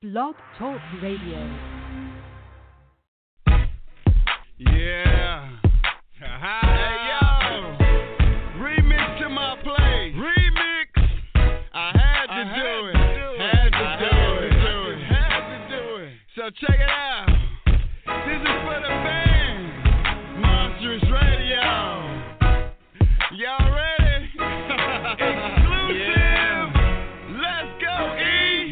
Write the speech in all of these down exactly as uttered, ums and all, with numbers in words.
Blog Talk Radio. Yeah. Hey, yo. Remix to my play. Remix. I had to I do it. Had to do it. Do it. Had to do it. So check it out. This is for the fans. Monstrous Radio. Y'all ready? Exclusive. Yeah. Let's go, E.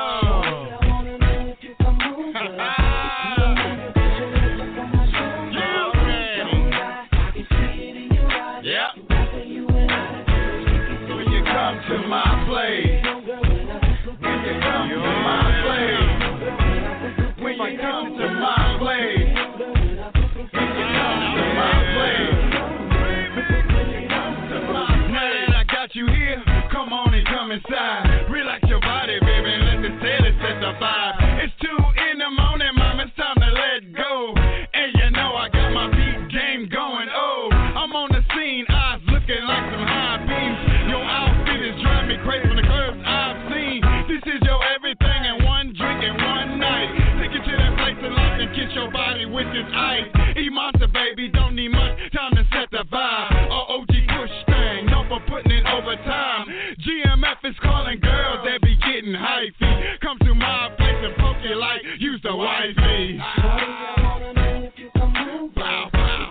To my place, when you come to my place, when you come to my place, when you come to my place, now that I got you here, come on and come inside, relax your body, baby, and let the steady set the vibe. It's two in the morning, mom, it's time to let go, and you know I got my beat game going. Oh, I'm on the scene, eyes looking like some high beams. Your outfit is driving me crazy from the clubs I've seen. This is your everything and one drink and one night. Take you to that place in life and kiss your body with this ice. E-Monster, baby, don't need much time to set the vibe. Or O G push thing, no for putting it over time. G M F is calling girls that be getting hyphy. Come to my place and poke you like you's the wifey. Wow, wow.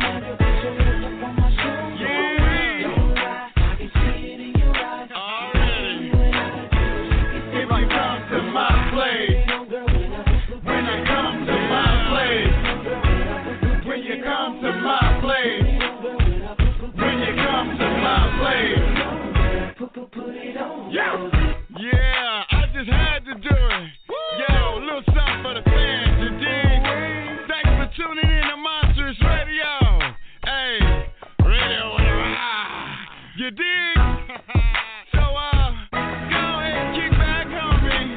My place, when I come to my place, when you come to my place, when you come to my place, yeah, yeah, I just had to do it. Yo, a little something for the fans, you dig? Thanks for tuning in to Monstrous Radio. Hey, radio, ah, you dig? So, uh, go ahead and kick back on me.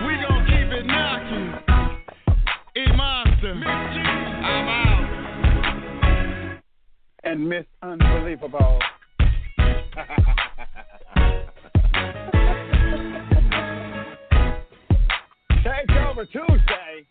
E-Monster, I'm out. And Miss Unbelievable. Take over Tuesday.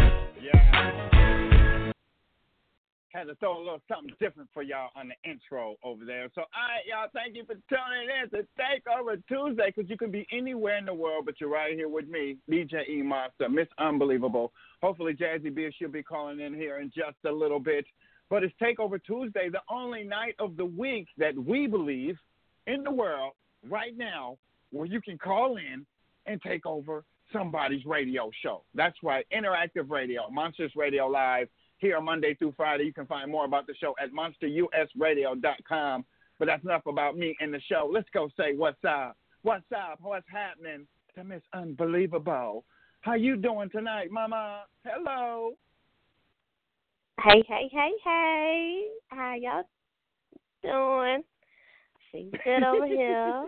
Yeah. Had to throw a little something different for y'all on the intro over there. So, all right, y'all, thank you for tuning in to Take Over Tuesday, because you can be anywhere in the world, but you're right here with me, D J E-Monster, Miss Unbelievable. Hopefully, Jazzy B, she'll be calling in here in just a little bit. But it's Take Over Tuesday, the only night of the week that we believe in the world right now where you can call in and take over somebody's radio show. That's right, interactive radio, Monsters Radio Live, here Monday through Friday. You can find more about the show at monster u s radio dot com. But that's enough about me and the show. Let's go say what's up. What's up? What's happening to Miss Unbelievable? How you doing tonight, Mama? Hello. Hey, hey, hey, hey. How y'all doing? She's good over here.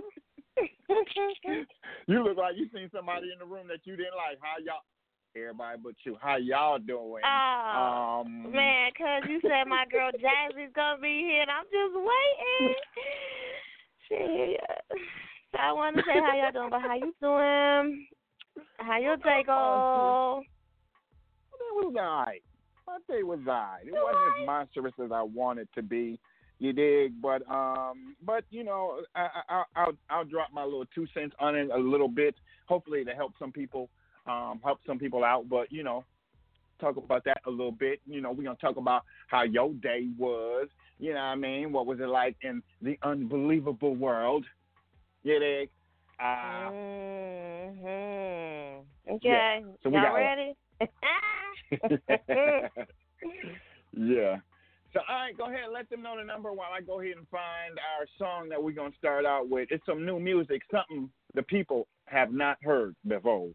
You look like you seen somebody in the room that you didn't like. How y'all? Everybody but you. How y'all doing? Oh, um, man, because you said my girl Jazzy's going to be here, and I'm just waiting. Shit. So I want to say how y'all doing, but how you doing? How your day go? It was all right. My day was all right. It wasn't as monstrous as I wanted to be. You dig? But, um, but you know, I, I, I'll, I'll drop my little two cents on it a little bit, hopefully to help some people. Um, help some people out, but, you know, talk about that a little bit. You know, we're going to talk about how your day was, you know what I mean? What was it like in the unbelievable world? You dig? Uh, mm-hmm. Okay. Yeah. So we Y'all got ready? Yeah. So, all right, go ahead and let them know the number while I go ahead and find our song that we're going to start out with. It's some new music, something the people have not heard before.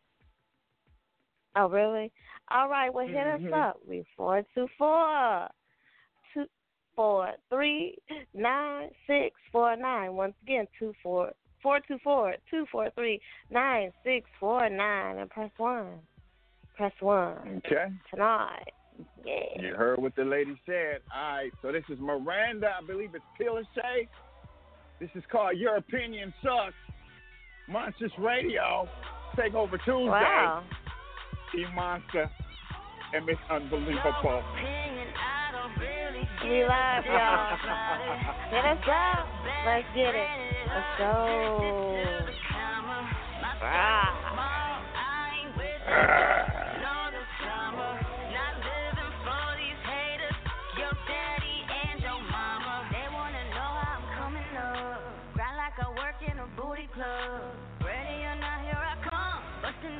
Oh, really? All right, well, hit mm-hmm. us up. We four two four, two four three nine six four nine. Once again, two four four two four two four three nine six four nine, and press one. Press one. Okay. Tonight. Yeah. You heard what the lady said. All right, so this is Miranda. I believe it's Peel and Shay. This is called Your Opinion Sucks. Monsters Radio. Takeover Tuesday. Wow. E Monster and Miss Unbelievable. We love y'all. Get us up. Let's get it. Let's go. Ah. Ready or not, here I come. Bustin',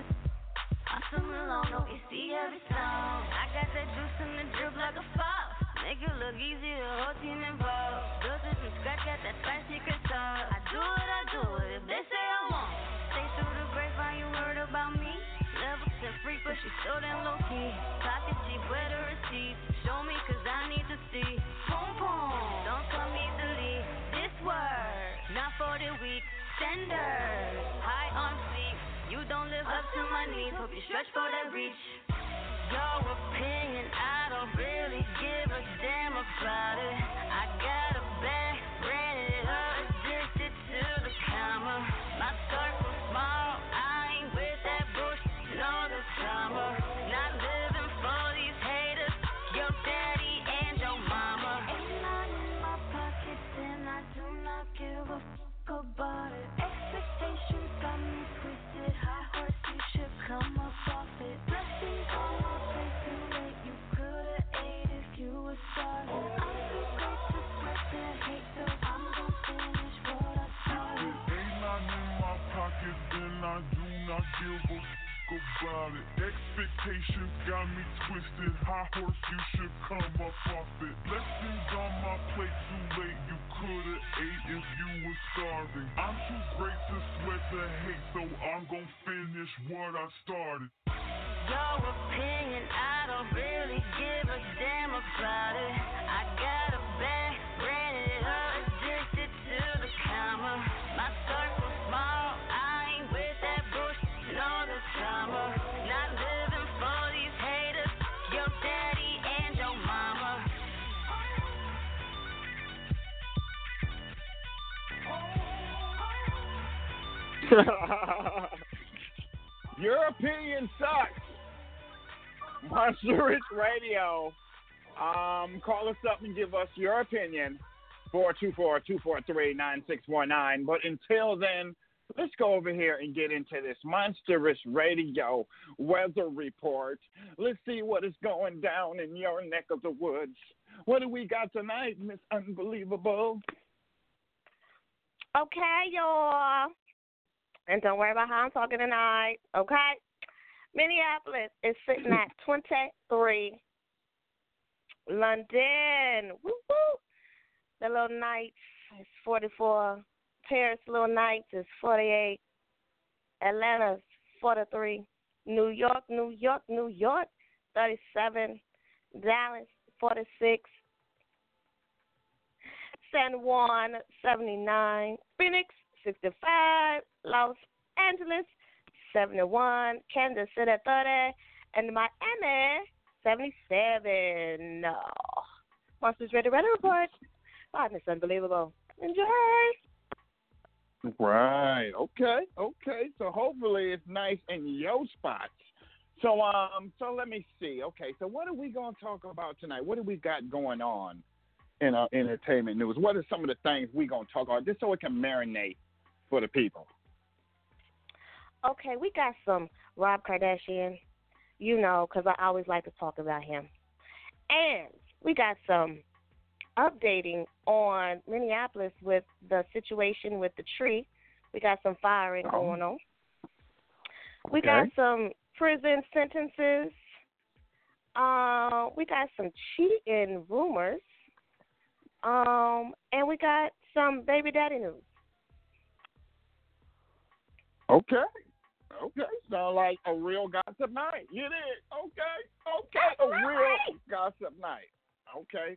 I swim along, no you see every song. I got that juice in the drip like a fox. Make it look easy, the whole team involved. Go to some scratch, got that spicy secret sauce. I do what I do it if they say I won't. Say through the grapevine, you heard about me. Level ten freak, but she so damn low key. Pocket cheap, where the receipts? Show me, cause I need to see. Boom, boom, don't tell me to leave. This word, not for the weak. Senders, high on fleek. You don't live up to my needs. Hope you stretch for that reach. Your opinion, I don't really give a damn about it. I got a bag, ran it up, addicted to the camera. My circle small, I ain't with that bullshit, no the drama. Not living for these haters, your daddy and your mama. Ain't none in my pockets and I do not give a fuck about it. Expectations got me twisted, high horse, you should come up off it. Blessings on my plate too late, you could've ate if you were starving. I'm too great to sweat the hate, so I'm gon' finish what I started. Ain't none in my pockets and I do not give a fuck about it. Expectations got me twisted, high horse, you should come up off it. Blessings on my plate too late, you could've ate if you were starving. I'm too great to sweat the hate, so I'm gon' finish what I started. Your opinion, I don't really give a damn about it. I got a bag, ran it up, addicted to the camera. My circle small, I ain't with that bullshit, no the drama. Not living for these haters, your daddy and your mama. Your opinion sucks. Monster Rich Radio. Um, call us up and give us your opinion. four two four, two four three, nine six four nine. But until then, let's go over here and get into this Monster Rich Radio weather report. Let's see what is going down in your neck of the woods. What do we got tonight, Miss Unbelievable? Okay, y'all. And don't worry about how I'm talking tonight, okay? Minneapolis is sitting at twenty-three. London, woo-woo. The Little Nights is forty-four. Paris Little Nights is forty-eight. Atlanta's forty-three. New York, New York, New York, thirty-seven. Dallas, forty-six. San Juan, seventy-nine. Phoenix, sixty-five. Los Angeles, seventy-one. Kansas City, thirty. And Miami, seventy-seven. No. Monsters Ready Ready Report. Oh, it's unbelievable. Enjoy. Right. Okay. Okay. So hopefully it's nice in your spots. So um. So let me see. Okay. So what are we going to talk about tonight? What do we got going on in our entertainment news? What are some of the things we going to talk about just so it can marinate for the people? Okay, we got some Rob Kardashian, you know, because I always like to talk about him. And we got some updating on Minneapolis with the situation with the tree. We got some firing oh. going on. We okay. got some prison sentences. Uh, we got some cheating rumors. Um, and we got some baby daddy news. Okay. Okay. Sound like a real gossip night. You did. Okay. Okay. A real gossip night. Okay.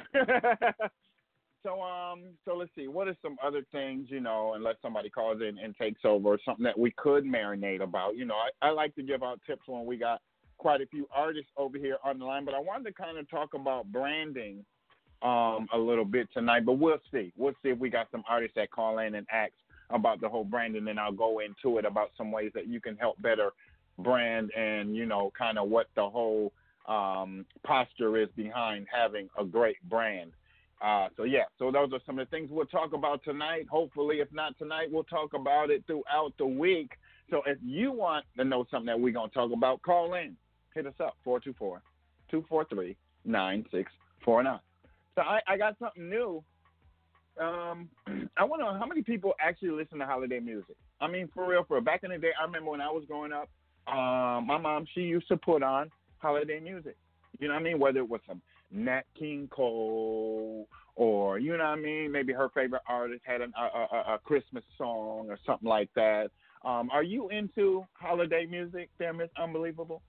so um so let's see, what are some other things, you know, unless somebody calls in and takes over, something that we could marinate about. You know, I, I like to give out tips when we got quite a few artists over here on the line, but I wanted to kind of talk about branding um a little bit tonight, but we'll see. We'll see if we got some artists that call in and ask about the whole brand, and then I'll go into it about some ways that you can help better brand and, you know, kind of what the whole um, posture is behind having a great brand. Uh, so, yeah, so those are some of the things we'll talk about tonight. Hopefully, if not tonight, we'll talk about it throughout the week. So if you want to know something that we're going to talk about, call in. Hit us up, four two four, two four three, nine six four nine. So I, I got something new. Um, I want to know how many people actually listen to holiday music. I mean, for real, for real. Back in the day, I remember when I was growing up, um, my mom, she used to put on holiday music. You know what I mean? Whether it was some Nat King Cole or, you know what I mean, maybe her favorite artist had an, a, a, a Christmas song or something like that. Um, are you into holiday music there, Miss Unbelievable?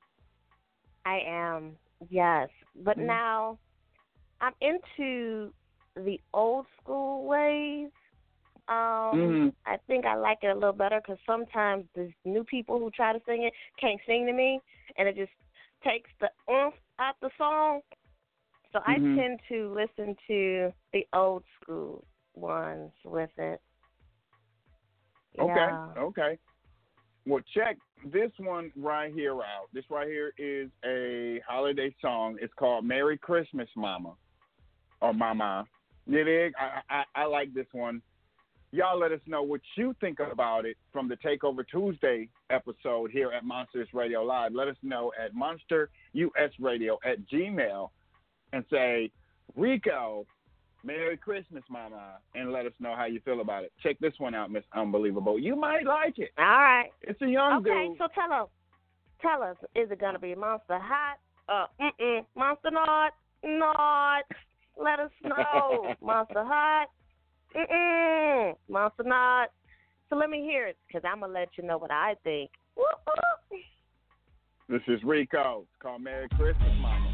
I am, yes. But Mm-hmm. now I'm into the old school ways. Um, mm-hmm. I think I like it a little better because sometimes the new people who try to sing it can't sing to me, and it just takes the oomph out the song. So Mm-hmm. I tend to listen to the old school ones with it. Okay, Yeah. okay. Well, check this one right here out. This right here is a holiday song. It's called Merry Christmas, Mama, or Mama. You dig? I, I, I like this one. Y'all let us know what you think about it from the Takeover Tuesday episode here at Monsters Radio Live. Let us know at Monster U S Radio at Gmail and say, Rico, Merry Christmas, Mama, and let us know how you feel about it. Check this one out, Miss Unbelievable. You might like it. All right. It's a young okay, dude. so tell us, tell us, is it gonna be Monster Hot? Uh, mm-mm, Monster Not, Not. Let us know, Monster Hot. Mm-mm, Monster Not. So let me hear it, because I'm going to let you know what I think. Woo-hoo. This is Rico. It's called Merry Christmas, Mama.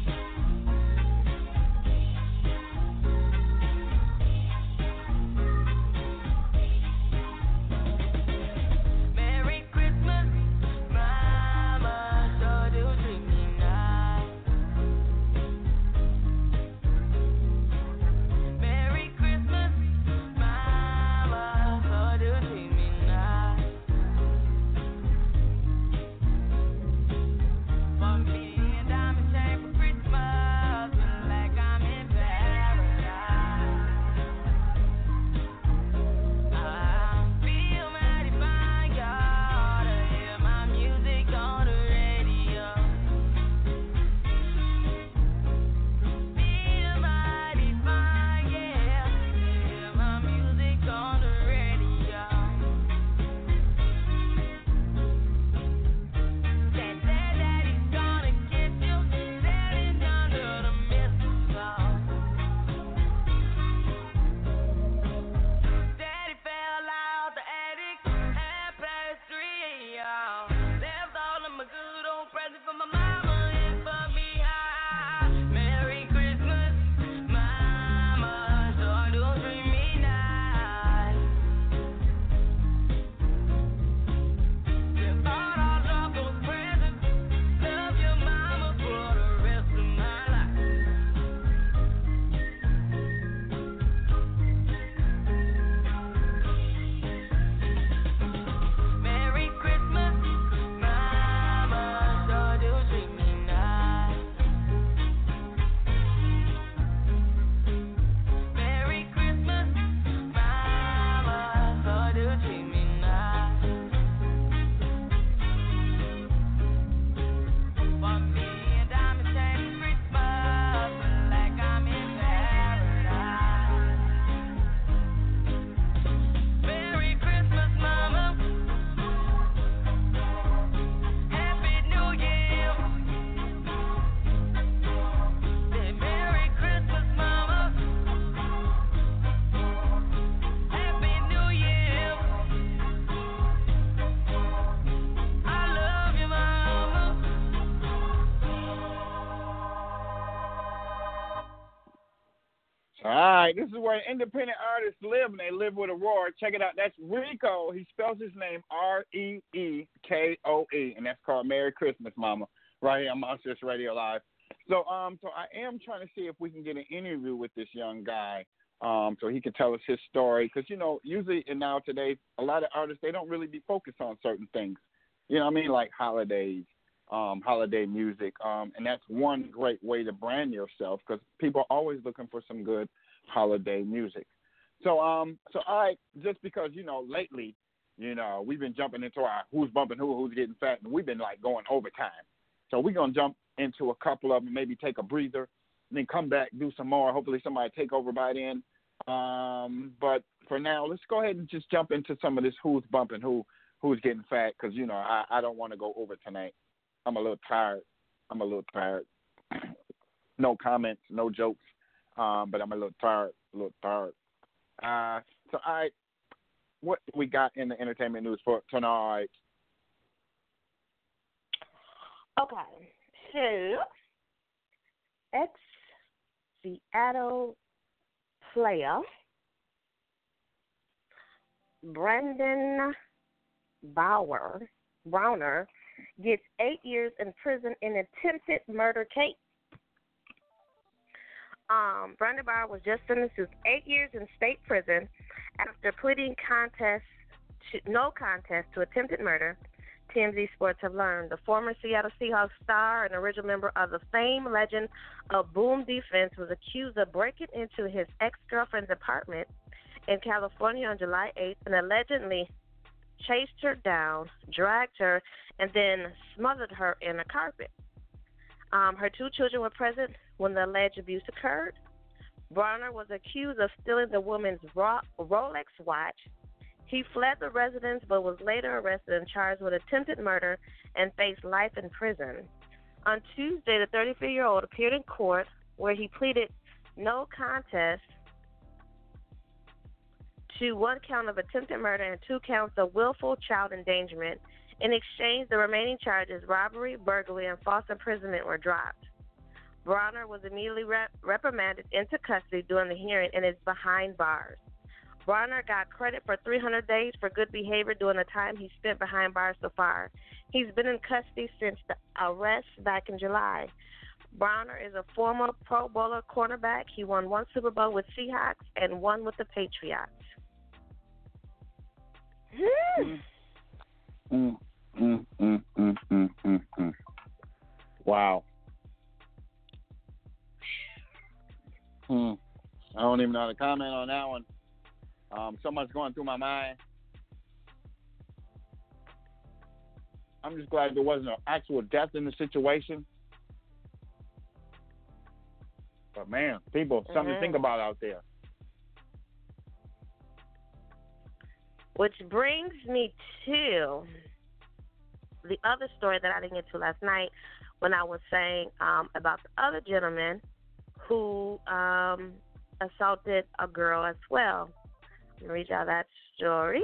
All right, this is where independent artists live, and they live with a roar. Check it out. That's Rico. He spells his name R E E K O E, and that's called Merry Christmas, Mama, right here on Monsters Radio Live. So, um, so I am trying to see if we can get an interview with this young guy um, so he can tell us his story. Because, you know, usually in now today, a lot of artists, they don't really be focused on certain things. You know what I mean? Like holidays, um, holiday music. Um, and that's one great way to brand yourself because people are always looking for some good holiday music. So, um, so I, just because, you know, lately, you know, we've been jumping into our who's bumping who, who's getting fat, and we've been, like, going overtime. So we're going to jump into a couple of them, maybe take a breather, and then come back, do some more. Hopefully somebody take over by then. Um, but for now, let's go ahead and just jump into some of this who's bumping who, who's getting fat, because, you know, I, I don't want to go over tonight. I'm a little tired. I'm a little tired. No comments, no jokes, um, but I'm a little tired, a little tired. Uh, so I, what we got in the entertainment news for tonight? Okay, so ex-Seattle player Brandon Bauer Browner gets eight years in prison in attempted murder case. Um, Brandon Bauer was just sentenced to eight years in state prison after pleading contest to, no contest to attempted murder. T M Z Sports have learned the former Seattle Seahawks star and original member of the famed legend of Boom Defense was accused of breaking into his ex-girlfriend's apartment in California on July eighth and allegedly chased her down, dragged her, and then smothered her in a carpet. Um, her two children were present when the alleged abuse occurred. Browner was accused of stealing the woman's Rolex watch. He fled the residence but was later arrested and charged with attempted murder and faced life in prison. On Tuesday, the thirty-three-year-old appeared in court where he pleaded no contest to one count of attempted murder and two counts of willful child endangerment. In exchange, the remaining charges, robbery, burglary, and false imprisonment, were dropped. Browner was immediately rep- reprimanded into custody during the hearing and is behind bars. Browner got credit for three hundred days for good behavior during the time he spent behind bars so far. He's been in custody since the arrest back in July. Browner is a former Pro Bowler cornerback. He won one Super Bowl with Seahawks and one with the Patriots. Mm, mm, mm, mm, mm, mm, mm, mm. Wow. Hmm. I don't even know how to comment on that one. Um, so much going through my mind. I'm just glad there wasn't an actual death in the situation. But man, people, something mm-hmm. to think about out there. Which brings me to the other story that I didn't get to last night when I was saying um, about the other gentleman who um, assaulted a girl as well. Let me read y'all that story.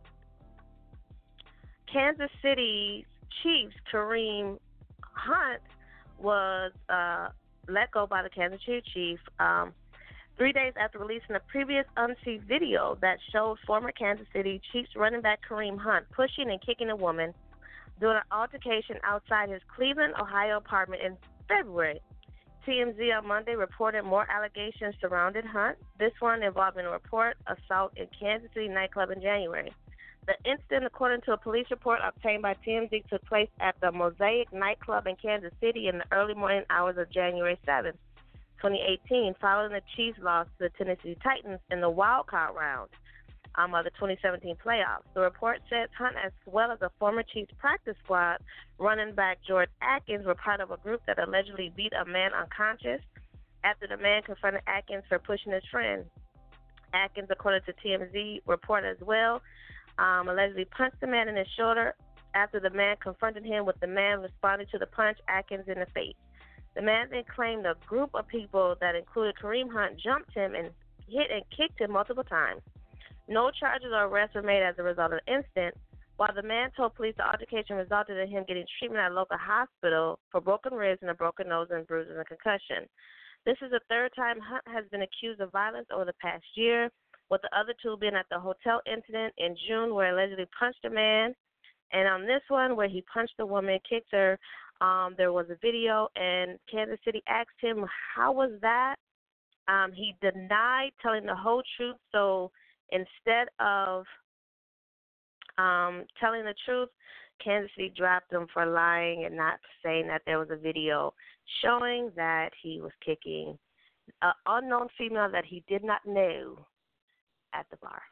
Kansas City Chiefs Kareem Hunt was uh, let go by the Kansas City Chiefs um, three days after releasing a previous unseen video that showed former Kansas City Chiefs running back Kareem Hunt pushing and kicking a woman during an altercation outside his Cleveland, Ohio apartment in February. T M Z on Monday reported more allegations surrounding Hunt, this one involving a report assault in Kansas City nightclub in January. The incident, according to a police report obtained by T M Z, took place at the Mosaic nightclub in Kansas City in the early morning hours of January seventh, twenty eighteen, following the Chiefs' loss to the Tennessee Titans in the wild card round um, of the twenty seventeen playoffs. The report says Hunt, as well as a former Chiefs practice squad running back George Atkins, were part of a group that allegedly beat a man unconscious after the man confronted Atkins for pushing his friend. Atkins, according to T M Z, report as well, um, allegedly punched the man in his shoulder after the man confronted him, with the man responding to the punch Atkins in the face. The man then claimed a group of people that included Kareem Hunt jumped him and hit and kicked him multiple times. No charges or arrests were made as a result of the incident. While the man told police the altercation resulted in him getting treatment at a local hospital for broken ribs and a broken nose and bruises and concussion. This is the third time Hunt has been accused of violence over the past year, with the other two being at the hotel incident in June where he allegedly punched a man, and on this one where he punched a woman, kicked her. Um, there was a video, and Kansas City asked him, how was that? Um, he denied telling the whole truth. So instead of um, telling the truth, Kansas City dropped him for lying and not saying that there was a video showing that he was kicking an unknown female that he did not know at the bar.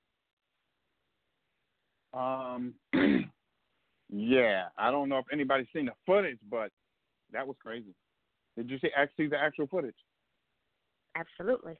Um, yeah, I don't know if anybody's seen the footage, but that was crazy. Did you see actually the actual footage? Absolutely.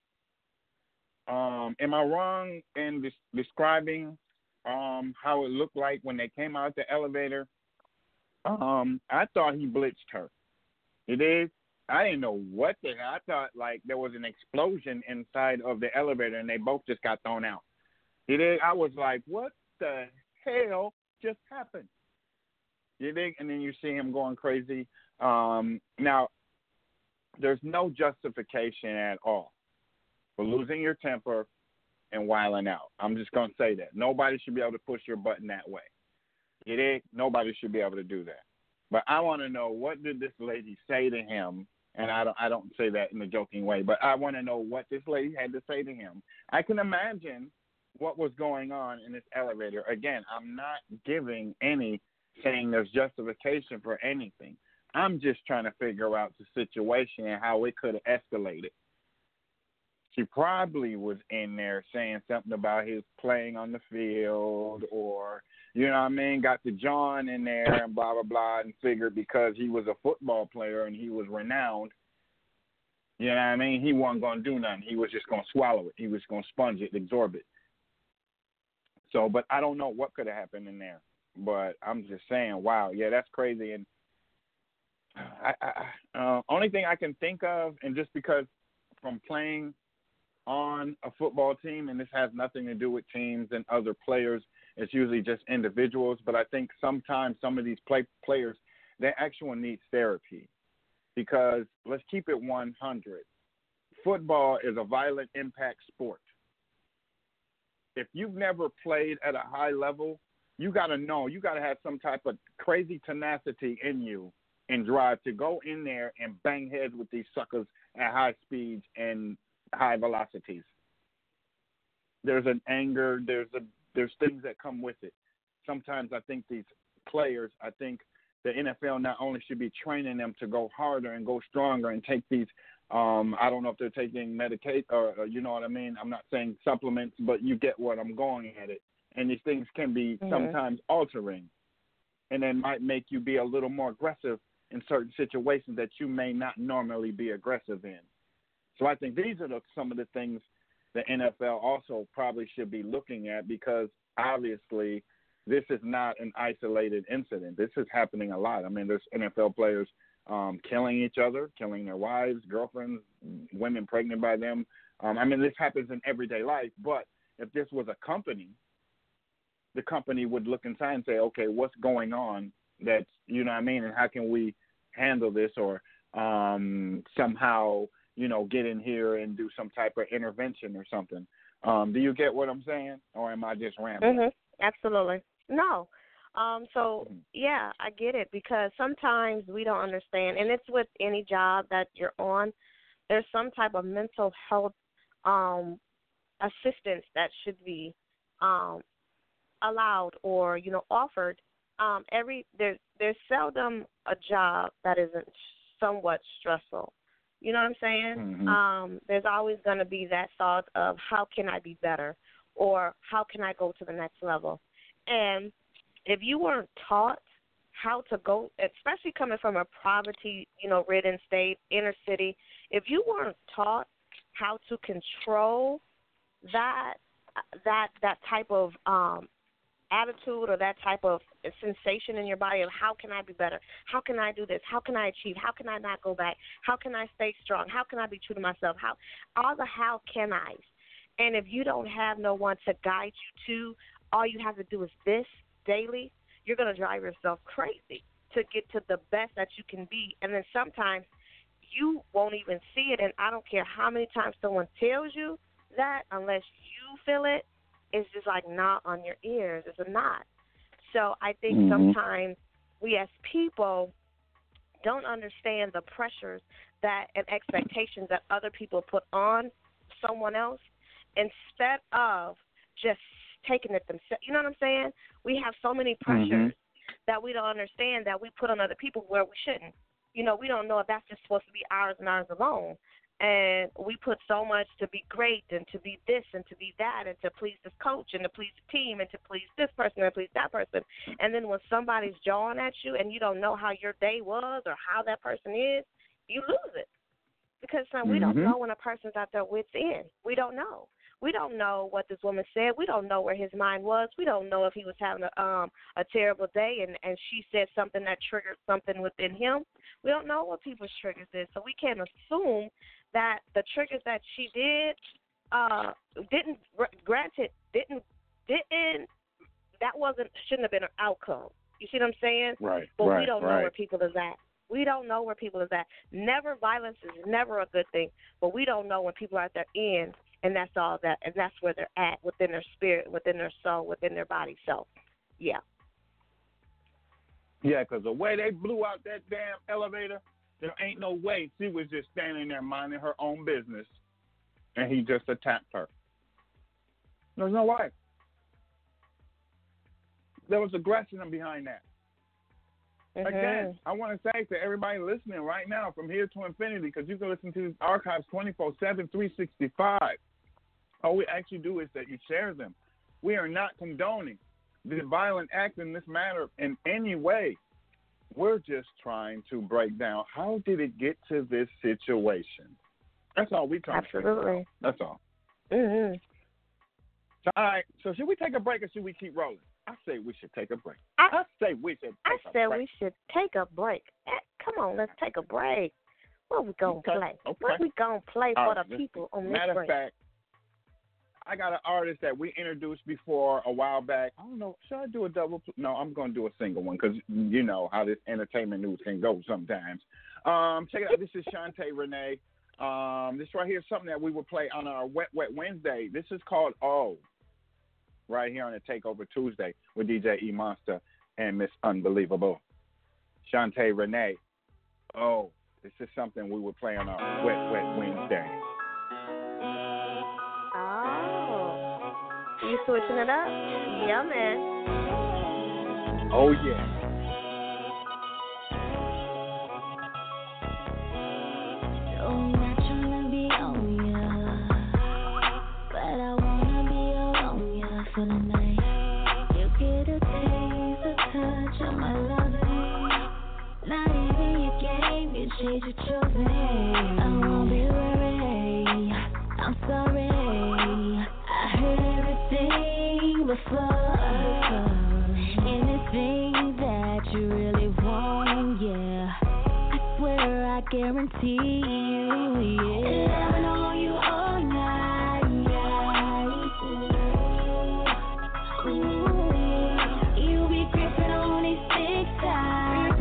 Um, am I wrong in des- describing um, how it looked like when they came out the elevator? Um, I thought he blitzed her. It is. I didn't know what the hell. I thought like there was an explosion inside of the elevator and they both just got thrown out. It is. I was like, what the hell just happened? You dig? And then you see him going crazy. Um, now, there's no justification at all for losing your temper and wilding out. I'm just going to say that. Nobody should be able to push your button that way. You dig? Nobody should be able to do that. But I want to know, what did this lady say to him? And I don't I don't say that in a joking way, but I want to know what this lady had to say to him. I can imagine what was going on in this elevator. Again, I'm not giving any saying there's justification for anything. I'm just trying to figure out the situation and how it could have escalated. She probably was in there saying something about his playing on the field or, you know what I mean, got the John in there and blah, blah, blah, and figured because he was a football player and he was renowned, you know what I mean, he wasn't going to do nothing. He was just going to swallow it. He was going to sponge it, absorb it. So, but I don't know what could have happened in there. But I'm just saying, wow, yeah, that's crazy. And I, I, uh, only thing I can think of, and just because from playing on a football team, and this has nothing to do with teams and other players, it's usually just individuals, but I think sometimes some of these play, players, they actually need therapy because let's keep it one hundred. Football is a violent impact sport. If you've never played at a high level, you got to know, you got to have some type of crazy tenacity in you and drive to go in there and bang heads with these suckers at high speeds and high velocities. There's an anger, there's a there's things that come with it. Sometimes I think these players, I think the N F L not only should be training them to go harder and go stronger and take these, um, I don't know if they're taking Medicaid or, or you know what I mean. I'm not saying supplements, but you get what I'm going at it. And these things can be mm-hmm. sometimes altering, and they might make you be a little more aggressive in certain situations that you may not normally be aggressive in. So I think these are the, some of the things the N F L also probably should be looking at, because obviously this is not an isolated incident. This is happening a lot. I mean, there's N F L players um, killing each other, killing their wives, girlfriends, women pregnant by them. Um, I mean, this happens in everyday life. But if this was a company, the company would look inside and say, okay, what's going on that's, you know what I mean, and how can we handle this or um, somehow – you know, get in here and do some type of intervention or something. Um, do you get what I'm saying, or am I just rambling? Mm-hmm. Absolutely. No. Um, so, mm-hmm. yeah, I get it, because sometimes we don't understand, and it's with any job that you're on, there's some type of mental health um, assistance that should be um, allowed or, you know, offered. Um, every there, There's seldom a job that isn't somewhat stressful. You know what I'm saying? Mm-hmm. Um, there's always going to be that thought of how can I be better, or how can I go to the next level. And if you weren't taught how to go, especially coming from a poverty, you know, ridden state, inner city, if you weren't taught how to control that that that type of um, attitude or that type of sensation in your body of how can I be better, how can I do this, how can I achieve, how can I not go back, how can I stay strong, how can I be true to myself, how all the how can I's. And if you don't have no one to guide you to, all you have to do is this daily, you're going to drive yourself crazy to get to the best that you can be. And then sometimes you won't even see it, and I don't care how many times someone tells you that, unless you feel it, it's just like not on your ears. It's a knot. So I think mm-hmm. sometimes we as people don't understand the pressures that and expectations that other people put on someone else instead of just taking it themselves. You know what I'm saying? We have so many pressures mm-hmm. that we don't understand that we put on other people where we shouldn't. You know, we don't know if that's just supposed to be ours and ours alone. And we put so much to be great and to be this and to be that and to please this coach and to please the team and to please this person and please that person. And then when somebody's jawing at you and you don't know how your day was or how that person is, you lose it. Because son, we mm-hmm. don't know when a person's at their wit's end. We don't know. We don't know what this woman said. We don't know where his mind was. We don't know if he was having a, um, a terrible day and, and she said something that triggered something within him. We don't know what people's triggers is, so we can't assume that the triggers that she did uh, didn't, granted, didn't, didn't, that wasn't, shouldn't have been an outcome. You see what I'm saying? Right, But right, we don't right. know where people is at. We don't know where people is at. Never, violence is never a good thing, but we don't know when people are at their end, and that's all that, and that's where they're at, within their spirit, within their soul, within their body. So, yeah. Yeah, because the way they blew out that damn elevator, there ain't no way she was just standing there minding her own business, and he just attacked her. There's no way. There was aggression behind that. Mm-hmm. Again, I want to say to everybody listening right now, from here to infinity, because you can listen to these archives twenty-four seven, three sixty-five. All we actually do is that you share them. We are not condoning the violent act in this matter in any way. We're just trying to break down how did it get to this situation. That's all we trying Absolutely. to figure out. That's all. Mm-hmm. So, all right. So should we take a break or should we keep rolling? I say we should take a break. I, I say we should take I a said break. we should take a break. Eh, Come on, let's take a break. What we going to Okay. play? Okay. What we going to play All for right, the listen. people on this Matter break? of fact, I got an artist that we introduced before a while back. I don't know. Should I do a double? No, I'm going to do a single one because you know how this entertainment news can go sometimes. Um, check it out. This is Shantae Renee. Um, this right here is something that we will play on our Wet Wet Wednesday. This is called Oh, right here on the Takeover Tuesday with D J E Monster and Miss Unbelievable. Shantae Renee. Oh, this is something we will play on our Wet Wet Wednesday. Oh, you switching it up? Yeah, man. Oh, yeah. I'm not tryna be on ya, but I wanna be around ya for the night. You get a taste, a touch of my loving. Not even your game, you change your choosing. I won't be worried, I'm sorry. I heard everything before. Anything that you really want, yeah. I swear I guarantee you, yeah. Loving on you all night, yeah. Ooh, you be gripping on these thick thighs,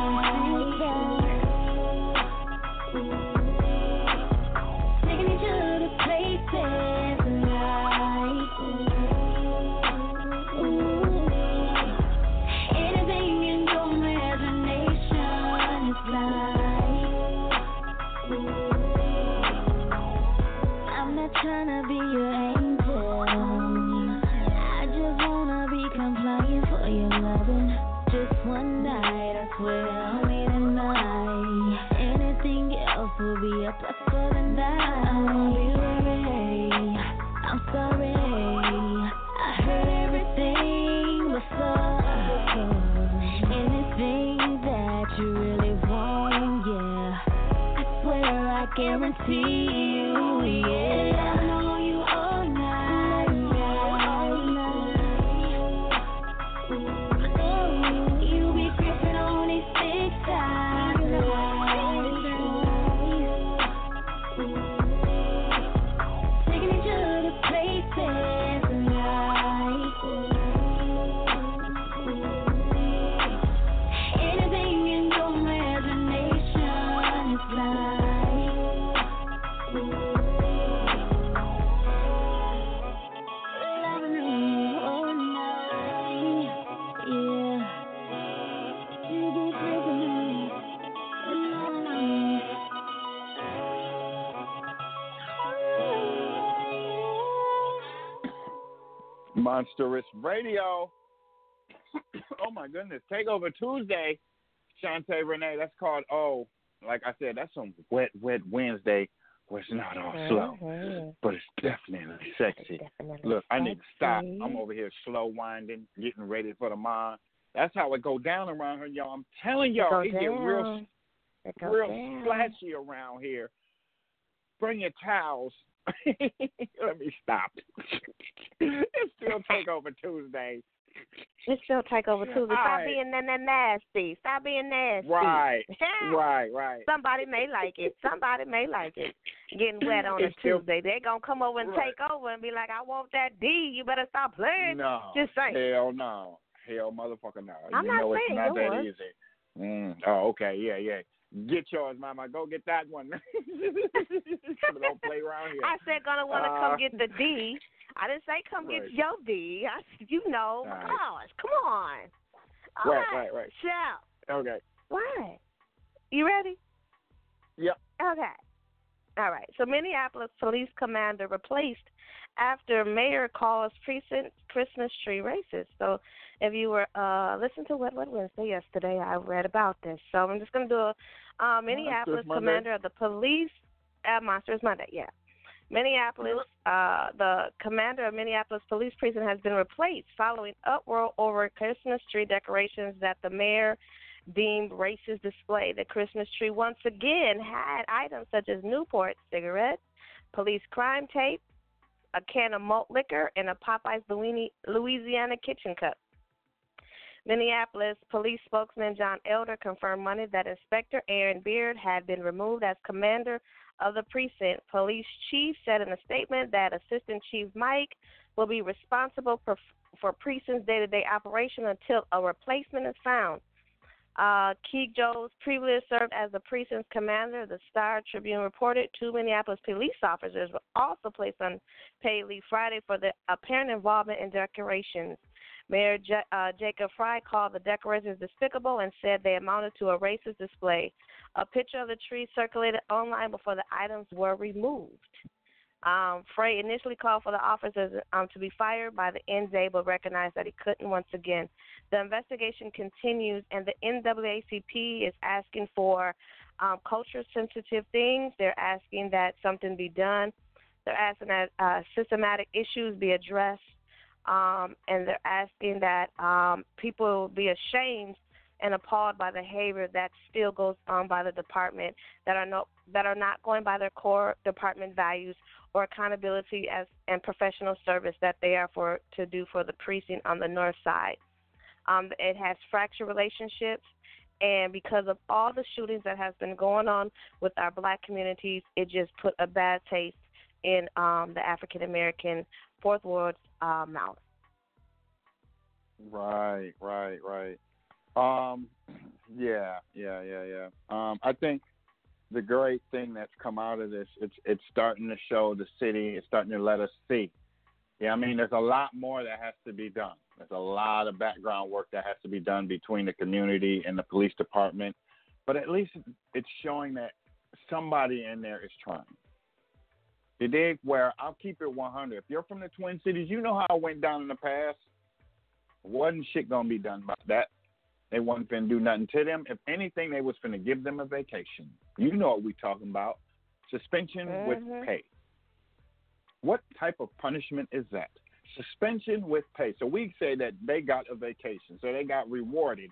taking each other places tonight. Ooh, anything in your imagination is like. I'm not tryna be your angel. I just wanna be compliant for your loving. Just one night, I swear I'll need a night. Anything else will be a plus for the night. I won't be worried, I'm sorry. I heard everything before. Anything that you really want, yeah. I swear I guarantee you, yeah. I know you all night, yeah. You be gripping on these thick thighs, taking each other places tonight. Anything in your imagination is like. Loving you all night, yeah. You be gripping on these Monstrous Radio. Oh, my goodness. Takeover Tuesday, Shantae Renee. That's called, oh, like I said, that's some wet, wet Wednesday where it's not all slow, Mm-hmm. but it's definitely sexy. Definitely Look, I need to stop. sexy. I'm over here slow winding, getting ready for the mom. That's how it go down around here, y'all. I'm telling y'all, It it go get real, down. It go real down. splashy around here. Bring your towels. Let me stop. It's still Takeover Tuesday. It's still Takeover Tuesday. Stop All right. being na- na- nasty. Stop being nasty. Right, right, right. Somebody may like it. Somebody may like it. Getting wet on a It's still- Tuesday. They're going to come over and Right. take over and be like, I want that D. You better stop playing. No, Just saying. hell no. Hell motherfucker no. I'm you not know it's saying not that yours. easy. Mm. Oh, okay, yeah, yeah. Get yours, mama. Go get that one. Don't play around here. I said gonna want to Uh, come get the D. I didn't say come Right. get your D. I said, you know, Right. gosh, come on. All Right, right, right. Shout. Okay. What? You ready? Yep. Okay. All right. So Minneapolis police commander replaced after mayor calls precinct Christmas tree racist. So if you were uh listening to Wet Wet Wednesday yesterday, I read about this. So I'm just gonna do a uh, Minneapolis Monsters commander Monday. of the police at Monsters Monday. Yeah. Minneapolis, uh, the commander of Minneapolis Police Precinct has been replaced following uproar over Christmas tree decorations that the mayor deemed racist display. The Christmas tree once again had items such as Newport cigarettes, police crime tape, a can of malt liquor, and a Popeyes Louisiana kitchen cup. Minneapolis police spokesman John Elder confirmed Monday that Inspector Aaron Beard had been removed as commander of the precinct. Police chief said in a statement that Assistant Chief Mike will be responsible for, for precinct's day-to-day operation until a replacement is found. Uh, Keeg Jones previously served as the precinct's commander. The Star Tribune reported two Minneapolis police officers were also placed on paid leave Friday for their apparent involvement in decorations. Mayor J- uh, Jacob Fry called the decorations despicable and said they amounted to a racist display. A picture of the tree circulated online before the items were removed. Um, Frey initially called for the officers um, to be fired by the N J, but recognized that he couldn't once again. The investigation continues, and the N double A C P is asking for um, culture-sensitive things. They're asking that something be done. They're asking that uh, systematic issues be addressed, um, and they're asking that um, people be ashamed and appalled by the behavior that still goes on by the department, that are no, that are not going by their core department values or accountability as and professional service that they are for to do for the precinct on the north side. Um, it has fractured relationships, and because of all the shootings that has been going on with our black communities, it just put a bad taste in um, the African American Fourth Ward's uh, mouth. Right, right, right. Um, yeah, yeah, yeah, yeah. Um, I think the great thing that's come out of this, it's it's starting to show the city, it's starting to let us see. Yeah, I mean, there's a lot more that has to be done. There's a lot of background work that has to be done between the community and the police department. But at least it's showing that somebody in there is trying. You dig? Where I'll keep it one hundred. If you're from the Twin Cities, you know how it went down in the past. Wasn't shit going to be done about that. They wasn't finna do nothing to them. If anything, they was finna give them a vacation. You know what we talking about. Suspension Mm-hmm. with pay. What type of punishment is that? Suspension with pay. So we say that they got a vacation. So they got rewarded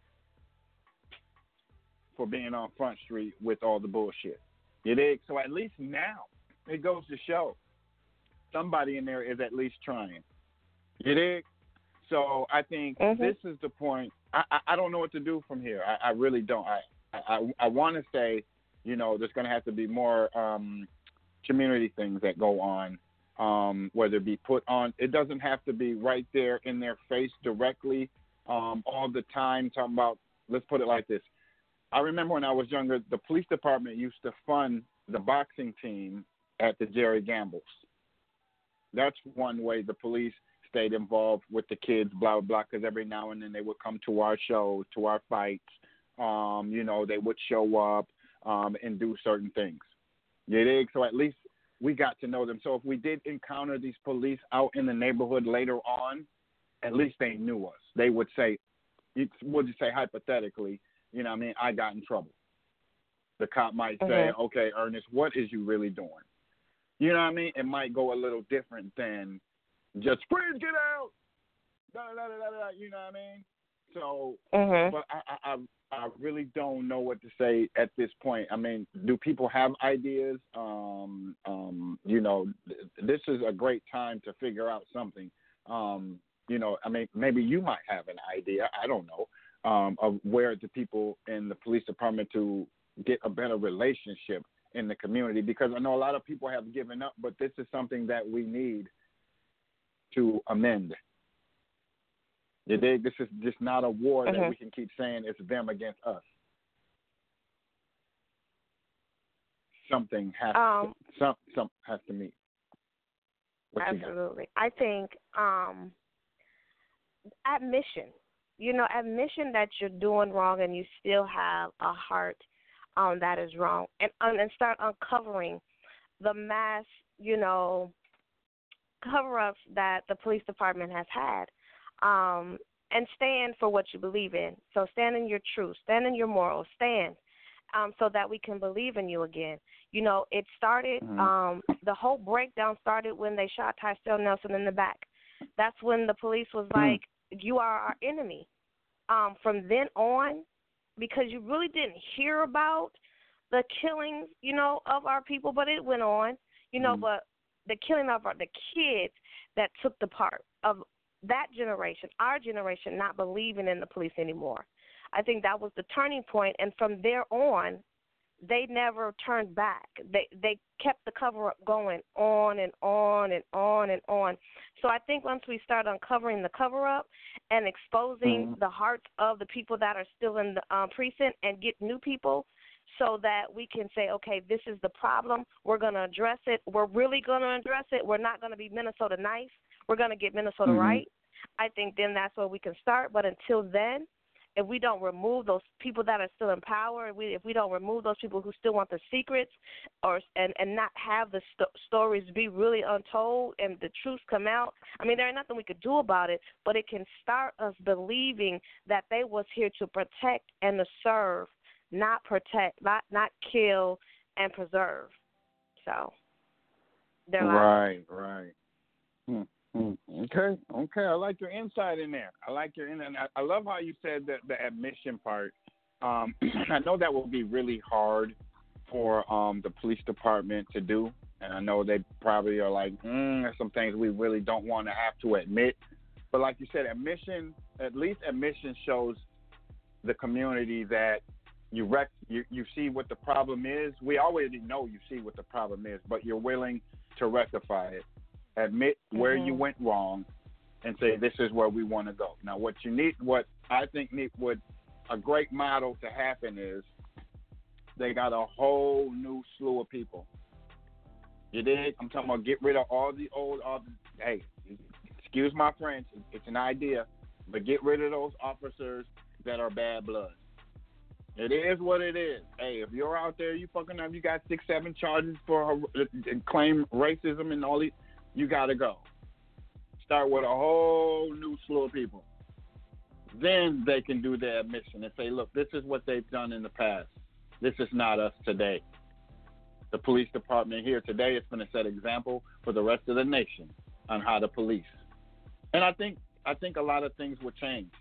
for being on Front Street with all the bullshit. You dig? So at least now it goes to show somebody in there is at least trying. You dig? So I think mm-hmm. this is the point. I, I, I don't know what to do from here. I, I really don't. I I, I want to say, you know, there's going to have to be more um, community things that go on, um, whether it be put on. It doesn't have to be right there in their face directly um, all the time talking about, let's put it like this. I remember when I was younger, the police department used to fund the boxing team at the Jerry Gambles. That's one way the police stayed involved with the kids, blah, blah, blah, because every now and then they would come to our shows, to our fights. Um, you know, they would show up um, and do certain things. You dig? So at least we got to know them. So if we did encounter these police out in the neighborhood later on, at least they knew us. They would say, would you say hypothetically, you know what I mean, I got in trouble. The cop might say, mm-hmm. okay, Ernest, what is you really doing? You know what I mean? It might go a little different than just, please get out. Da, da, da, da, da, you know what I mean? So, mm-hmm. but I, I, I really don't know what to say at this point. I mean, do people have ideas? Um, um, you know, th- this is a great time to figure out something. Um, you know, I mean, maybe you might have an idea, I don't know, um, of where the people in the police department to get a better relationship in the community, because I know a lot of people have given up, but this is something that we need to amend. You dig? This is just not a war mm-hmm. that we can keep saying it's them against us. Something has um, to, some some has to meet. What absolutely. I think um, admission. You know, admission that you're doing wrong and you still have a heart um, that is wrong, and and start uncovering the mass, you know, cover-ups that the police department has had. Um, and stand for what you believe in. So stand in your truth, stand in your morals, stand um, so that we can believe in you again. You know, it started, mm-hmm. um, the whole breakdown started when they shot Tyrell Nelson in the back. That's when the police was like, mm-hmm. you are our enemy. Um, from then on, because you really didn't hear about the killings, you know, of our people, but it went on, you know, mm-hmm. but the killing of our, the kids that took the part of that generation, our generation, not believing in the police anymore. I think that was the turning point, and from there on, they never turned back. They they kept the cover-up going on and on and on and on. So I think once we start uncovering the cover-up and exposing mm-hmm. the hearts of the people that are still in the um, precinct and get new people, so that we can say, okay, this is the problem. We're going to address it. We're really going to address it. We're not going to be Minnesota nice. We're going to get Minnesota mm-hmm. right. I think then that's where we can start. But until then, if we don't remove those people that are still in power, if we, if we don't remove those people who still want the secrets or and, and not have the st- stories be really untold and the truth come out, I mean, there ain't nothing we could do about it, but it can start us believing that they was here to protect and to serve, not protect, not, not kill and preserve. So, they're right, right. Hmm. Okay, okay. I like your insight in there. I like your in, and I, I love how you said that the admission part. Um, I know that will be really hard for um, the police department to do, and I know they probably are like, mm, there's some things we really don't want to have to admit. But like you said, admission, at least admission shows the community that you rec- you, you see what the problem is. We already know you see what the problem is, but you're willing to rectify it. Admit where mm-hmm. you went wrong and say, this is where we want to go. Now, what you need, what I think need, would a great model to happen is they got a whole new slew of people. You dig? I'm talking about get rid of all the old, all the, hey, excuse my French, it's an idea, but get rid of those officers that are bad blood. It is what it is. Hey, if you're out there, you fucking up, you got six, seven charges for uh, claim racism and all these, you got to go. Start with a whole new slew of people. Then they can do their admission and say, look, this is what they've done in the past. This is not us today. The police department here today is going to set example for the rest of the nation on how to police. And I think I think a lot of things will change.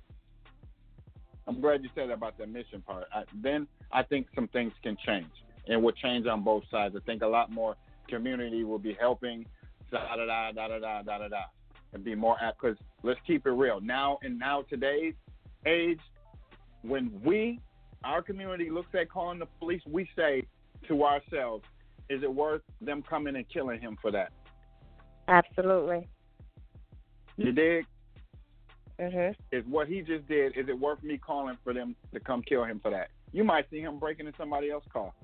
I'm glad you said that about the admission part. I, then I think some things can change and will change on both sides. I think a lot more community will be helping. Da da da da da da da da da, and be more apt. Because let's keep it real. Now and now today's age, when we, our community looks at calling the police, we say to ourselves, "Is it worth them coming and killing him for that?" Absolutely. You dig? Mhm. Is what he just did? Is it worth me calling for them to come kill him for that? You might see him breaking in somebody else's car.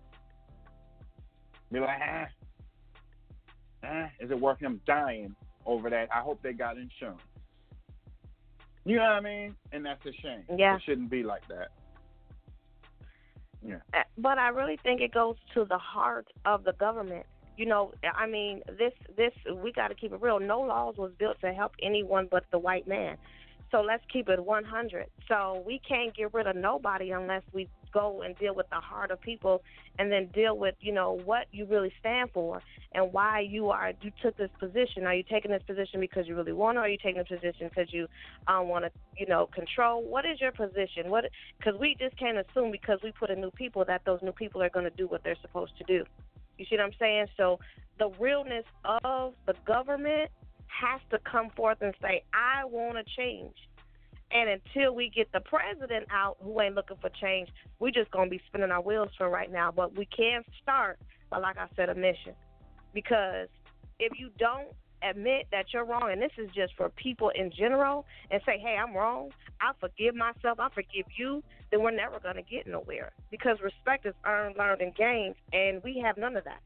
Be like, ah. Eh, is it worth him dying over that? I hope they got insurance. You know what I mean? And that's a shame. Yeah. It shouldn't be like that. Yeah. But I really think it goes to the heart of the government You know, I mean, this this we got to keep it real. No laws was built to help anyone but the white man. So let's keep it one hundred. So we can't get rid of nobody unless we go and deal with the heart of people, and then deal with, you know, what you really stand for and why you are you took this position. Are you taking this position because you really want to, or are you taking this position because you um, want to, you know, control? What is your position? What? Because we just can't assume because we put in new people that those new people are going to do what they're supposed to do. You see what I'm saying? So the realness of the government has to come forth and say, I want to change. And until we get the president out who ain't looking for change, we're just going to be spinning our wheels for right now. But we can start by, like I said, a mission. Because if you don't admit that you're wrong, and this is just for people in general, and say, hey, I'm wrong, I forgive myself, I forgive you, then we're never going to get nowhere. Because respect is earned, learned, and gained, and we have none of that.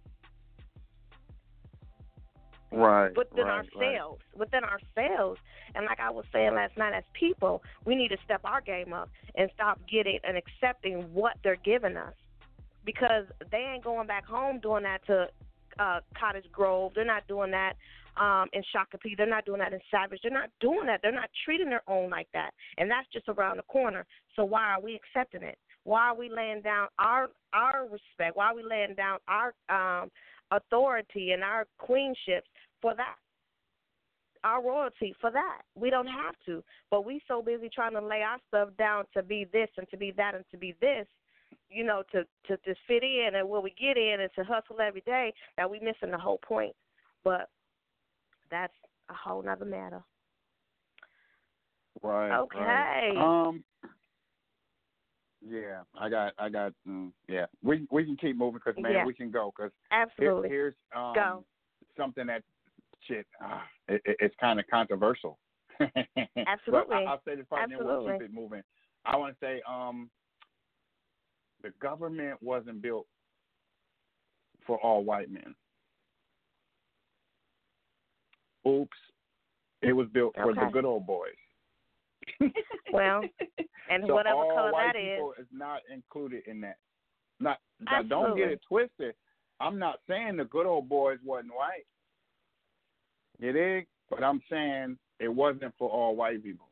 Right, within right, ourselves, right. within ourselves. And like I was saying last night, as people, we need to step our game up and stop getting and accepting what they're giving us, because they ain't going back home doing that to uh, Cottage Grove. They're not doing that um, in Shakopee. They're not doing that in Savage. They're not doing that. They're not treating their own like that, and that's just around the corner. So why are we accepting it? Why are we laying down our our respect? Why are we laying down our um, authority and our queenships for that, our royalty for that? We don't have to, but we so busy trying to lay our stuff down to be this and to be that and to be this, you know, to, to just fit in and where we get in and to hustle every day, that we missing the whole point. But that's a whole nother matter. Right. Okay. Right. Um. Yeah, I got, I got. Mm, yeah, we we can keep moving because man, yeah. we can go because absolutely. Here, here's um, go. something that shit. Uh, it, it, it's kind of controversial. Absolutely. But I, I'll say this part, and then we'll Absolutely. keep it moving. I want to say, um, the government wasn't built for all white men. Oops, it was built for okay. the good old boys. Well, and so whatever all color white that people is, is not included in that. Not now, absolutely. don't get it twisted. I'm not saying the good old boys wasn't white. You dig? But I'm saying it wasn't for all white people.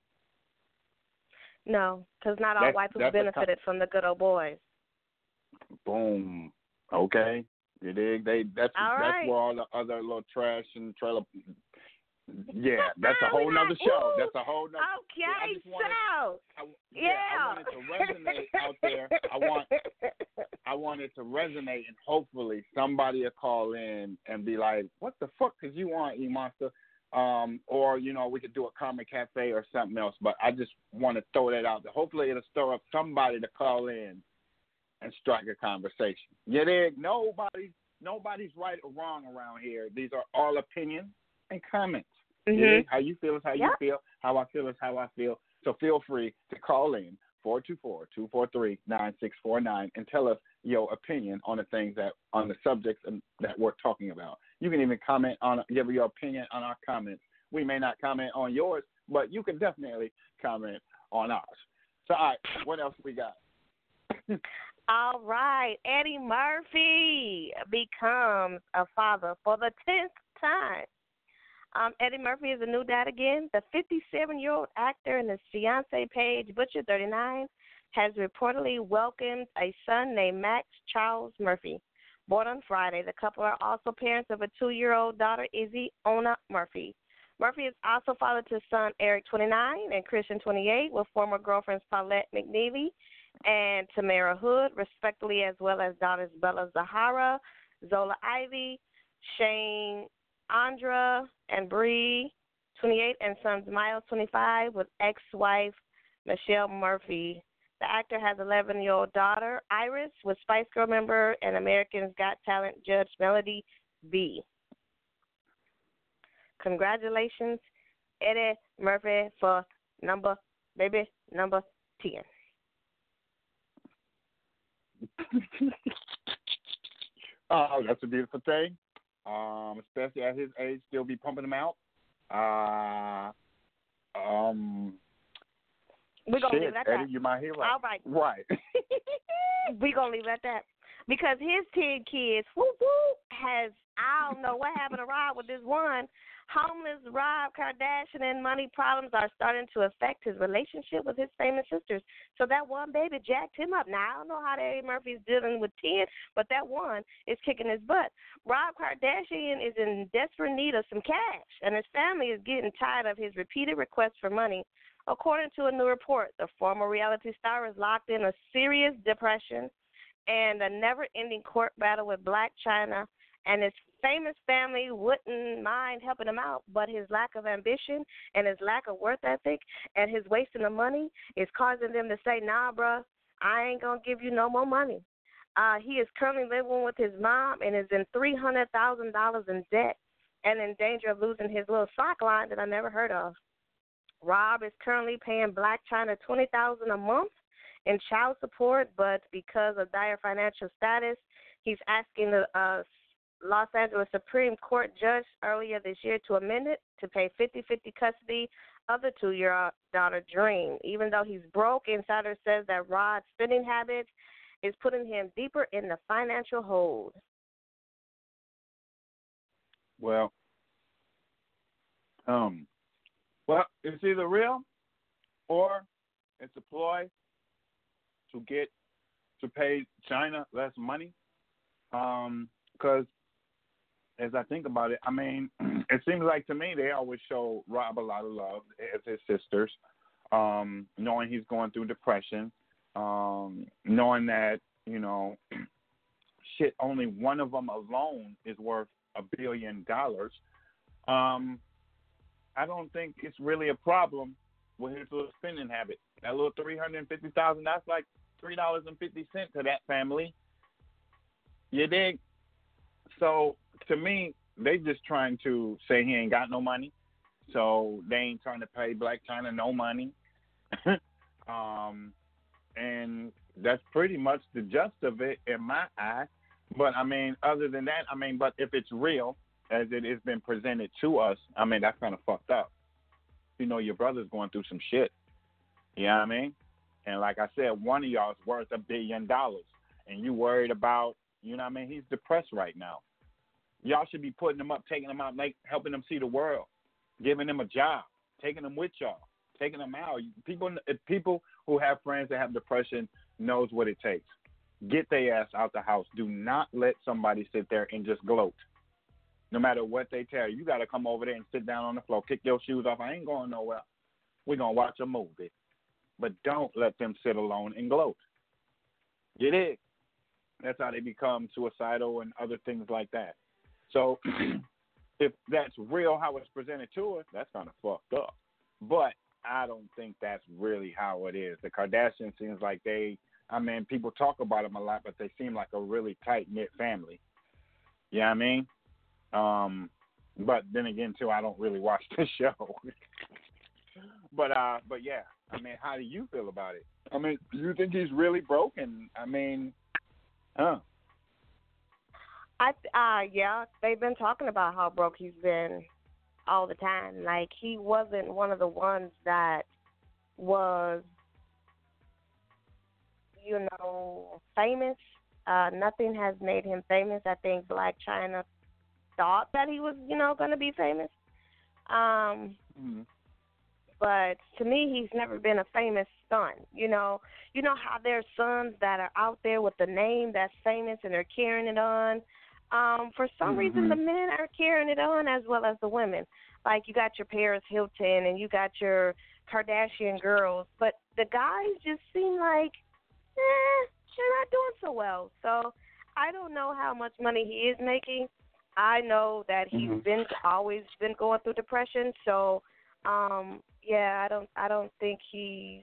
No, because not all that's, white people benefited from the good old boys. Boom. Okay. You dig? They that's all that's right. where all the other little trash and trailer. Yeah, that's a whole nother show. That's a whole nother. Okay, I just wanted, so I, yeah, yeah, I wanted to resonate out there. I want, I wanted to resonate, and hopefully somebody will call in and be like, "What the fuck did you want, E Monster?" Um, or you know, we could do a Karma Cafe or something else. But I just want to throw that out there. Hopefully, it'll stir up somebody to call in and strike a conversation. Yeah, there, nobody's nobody's right or wrong around here. These are all opinions and comments. Mm-hmm. Yeah, how you feel is how yep. you feel. How I feel is how I feel. So feel free to call in four two four, two four three, nine six four nine and tell us your opinion on the things that on the subjects that we're talking about. You can even comment on give your opinion on our comments. We may not comment on yours, but you can definitely comment on ours. So, all right, what else we got? All right, Eddie Murphy becomes a father for the tenth time. Um, Eddie Murphy is a new dad again. The fifty-seven-year-old actor and his fiancée, Paige Butcher, thirty-nine, has reportedly welcomed a son named Max Charles Murphy. Born on Friday, the couple are also parents of a two-year-old daughter, Izzy Ona Murphy. Murphy is also father to son Eric, twenty-nine, and Christian, twenty-eight, with former girlfriends Paulette McNeely and Tamara Hood, respectively, as well as daughters Bella Zahara, Zola Ivy, Shane Andra and Bree, twenty-eight, and sons Miles, twenty-five, with ex-wife Michelle Murphy. The actor has an eleven-year-old daughter, Iris, with Spice Girl member and American's Got Talent judge Melody B. Congratulations, Eddie Murphy, for number, baby, number ten. Oh, that's a beautiful thing. Um, especially at his age, still be pumping them out. Uh, um, We're going to shit, leave it at Eddie, that. you're my hero. All right. Right. We're going to leave it at that. Because his ten kids, whoop, whoop, has I don't know what happened to Rob with this one. Homeless Rob Kardashian and money problems are starting to affect his relationship with his famous sisters. So that one baby jacked him up. Now, I don't know how Eddie Murphy's dealing with ten, but that one is kicking his butt. Rob Kardashian is in desperate need of some cash, and his family is getting tired of his repeated requests for money. According to a new report, the former reality star is locked in a serious depression and a never-ending court battle with Blac Chyna, and his famous family wouldn't mind helping him out, but his lack of ambition and his lack of work ethic and his wasting of money is causing them to say, nah, bruh, I ain't going to give you no more money. Uh, he is currently living with his mom and is in three hundred thousand dollars in debt and in danger of losing his little sock line that I never heard of. Rob is currently paying Blac Chyna twenty thousand dollars a month in child support, but because of dire financial status, he's asking the uh, Los Angeles Supreme Court judge earlier this year to amend it to pay fifty-fifty custody of the two-year-old daughter, Dream. Even though he's broke, Insider says that Rod's spending habits is putting him deeper in the financial hold. Well, um, well, it's either real or it's a ploy to get to pay China less money. Um, because as I think about it, I mean, it seems like to me they always show Rob a lot of love as his sisters, um, knowing he's going through depression, um, knowing that, you know, shit, only one of them alone is worth a billion dollars. Um, I don't think it's really a problem with his little spending habit. That little three hundred fifty thousand dollars, that's like three dollars and fifty cents to that family. You dig? So, to me, they just trying to say he ain't got no money, so they ain't trying to pay Blac Chyna no money. um, and that's pretty much the gist of it in my eye. But, I mean, other than that, I mean, but if it's real, as it has been presented to us, I mean, that's kind of fucked up. You know, your brother's going through some shit. You know what I mean? And like I said, one of y'all is worth a billion dollars, and you worried about, you know what I mean? He's depressed right now. Y'all should be putting him up, taking him out, make, helping him see the world, giving him a job, taking him with y'all, taking him out. People, people who have friends that have depression knows what it takes. Get their ass out the house. Do not let somebody sit there and just gloat. No matter what they tell you, you got to come over there and sit down on the floor, kick your shoes off. I ain't going nowhere. We're going to watch a movie. But don't let them sit alone and gloat. Get it? That's how they become suicidal and other things like that. So if that's real how it's presented to us, that's kind of fucked up. But I don't think that's really how it is. The Kardashians seems like they, I mean, people talk about them a lot, but they seem like a really tight-knit family. You know what I mean? Um, but then again, too, I don't really watch the show. but, uh, but yeah, I mean, how do you feel about it? I mean, do you think he's really broken? I mean, huh? I uh yeah, they've been talking about how broke he's been all the time. Like, he wasn't one of the ones that was, you know, famous. Uh, nothing has made him famous. I think Blac Chyna thought that he was, you know, going to be famous. Um, mm-hmm. But to me, he's never been a famous son. You know, you know how there's sons that are out there with the name that's famous and they're carrying it on. Um, for some mm-hmm. reason, the men are carrying it on as well as the women. Like, you got your Paris Hilton and you got your Kardashian girls, but the guys just seem like, eh, they're not doing so well. So I don't know how much money he is making. I know that he's mm-hmm. been always been going through depression. So, um, yeah, I don't, I don't think he's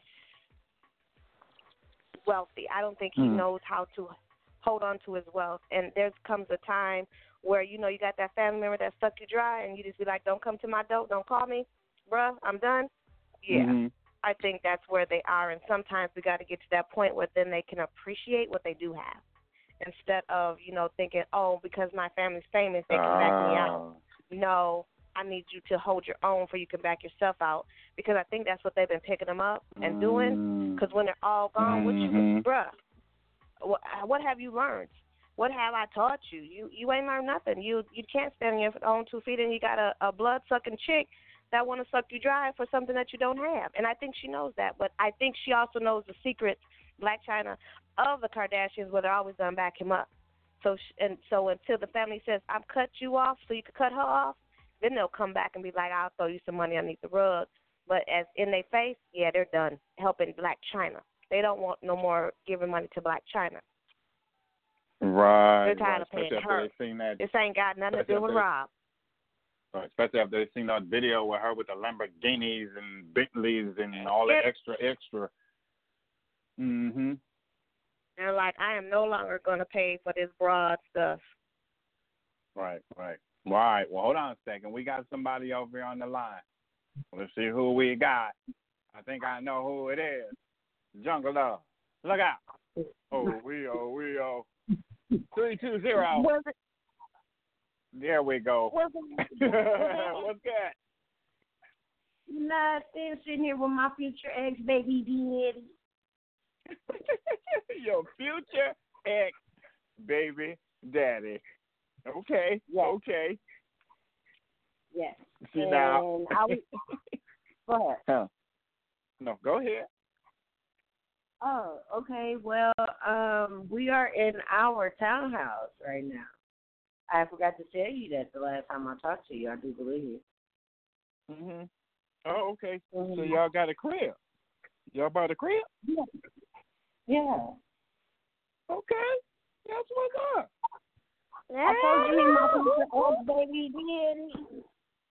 wealthy. I don't think he mm-hmm. knows how to hold on to his wealth. And there comes a time where, you know, you got that family member that suck you dry and you just be like, don't come to my door, don't call me, bruh, I'm done. Yeah, mm-hmm. I think that's where they are. And sometimes we got to get to that point where then they can appreciate what they do have instead of, you know, thinking, oh, because my family's famous, they can back me out. No, I need you to hold your own so you can back yourself out, because I think that's what they've been picking them up and mm-hmm. doing, because when they're all gone, mm-hmm. what you, bruh, what, what have you learned? what have I taught you? You you ain't learned nothing. You you can't stand on your own two feet, and you got a, a blood sucking chick that want to suck you dry for something that you don't have. And I think she knows that, but I think she also knows the secret, Blac Chyna, of the Kardashians, where they're always gonna back him up. So sh- and so until the family says I'm cut you off, so you can cut her off, then they'll come back and be like, I'll throw you some money underneath the rug. But as in their face, yeah, they're done helping Blac Chyna. They don't want no more giving money to Blac Chyna. Right. They're tired right. of paying Especially her. after they seen that. This ain't got nothing to do with after they- Rob. Right, especially after they seen that video with her with the Lamborghinis and Bentleys and all the Yep. extra, extra. Mm-hmm. They're like, I am no longer going to pay for this broad stuff. Right, right. Right. Well, hold on a second. We got somebody over here on the line. Let's see who we got. I think I know who it is. Jungle Love. Look out. Oh, we, oh, we, oh. three two zero. Was it, There we go. was it, What's that? Nothing. Sitting here with my future ex baby daddy. Your future ex baby daddy. Okay. Yes. Okay. Yes. See and now. I was, go ahead. Huh. No, go ahead. Oh, okay. Well, um, we are in our townhouse right now. I forgot to tell you that the last time I talked to you. I do believe. Mhm. Oh, okay. Mhm. So y'all got a crib. Y'all bought a crib? Yeah. Yeah. Okay. That's what's up. I told you he my future ex baby daddy.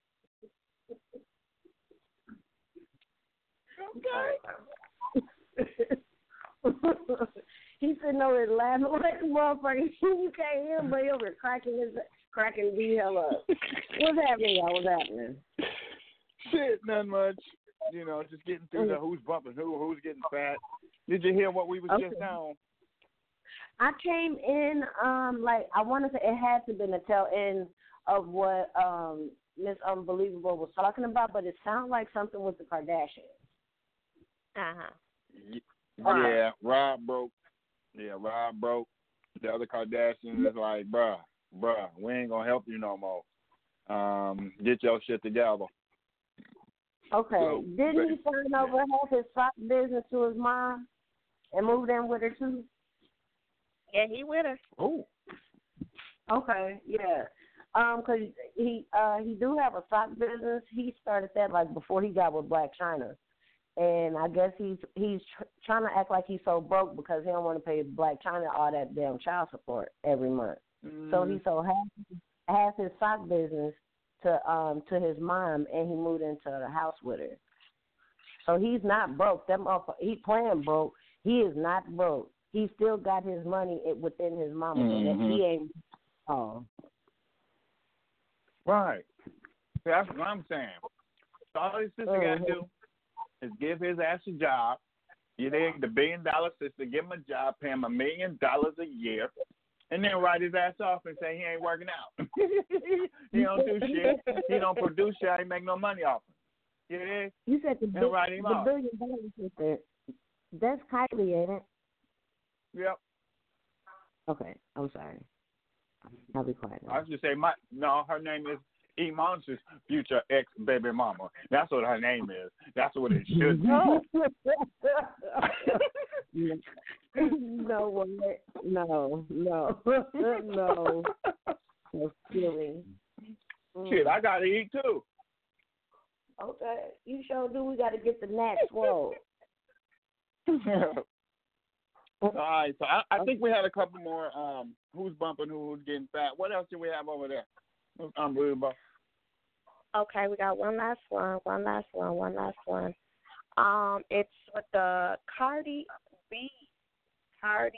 Okay. He's sitting over there laughing like a motherfucker. You can't hear him, but he over there cracking his cracking the hell up. What's happening, y'all? What's happening? Shit, nothing much. You know, just getting through the who's bumping who, who's getting fat. Did you hear what we was Okay. just on? I came in, um, like I want to say it had to been a tail end of what um Miss Unbelievable was talking about, but it sounded like something with the Kardashians. Uh-huh. Y- Yeah, Rob broke. Yeah, Rob broke. The other Kardashians is like, bruh, bruh, we ain't gonna help you no more. Um, get your shit together. Okay. So, Didn't he turn over half his sock business to his mom and moved in with her too? Yeah, he with her. Oh. Okay, yeah. Um, 'cause he uh he do have a sock business. He started that like before he got with Blac Chyna, and I guess he's he's tr- trying to act like he's so broke because he don't want to pay Blac Chyna all that damn child support every month. Mm. So he sold half half his sock business to um to his mom, and he moved into the house with her. So he's not broke. That motherfucker, he playing broke. He is not broke. He still got his money within his mama. Mm-hmm. So that he ain't. Oh. Right. That's what I'm saying. So all his sister Mm-hmm. got to do is give his ass a job. You dig? The billion dollar sister, give him a job, pay him a million dollars a year, and then write his ass off and say he ain't working out. He don't do shit. He don't produce shit. He make no money off him. You dig? You said the, And bi- write him the off. billion dollars sister. That's Kylie, ain't it? Yep. Okay, I'm sorry. I'll be quiet now. I should say my no. Her name is E Monster's future ex baby mama. That's what her name is. That's what it should be. No way. No, no, no. No silly. Shit, I gotta eat too. Okay, you sure do. We got to get the gnat swole. All right, so I, I think we had a couple more. Um, who's bumping who? Who's getting fat? What else do we have over there? It's unbelievable. Okay, we got one last one, one last one, one last one. Um, it's with the Cardi B. Cardi.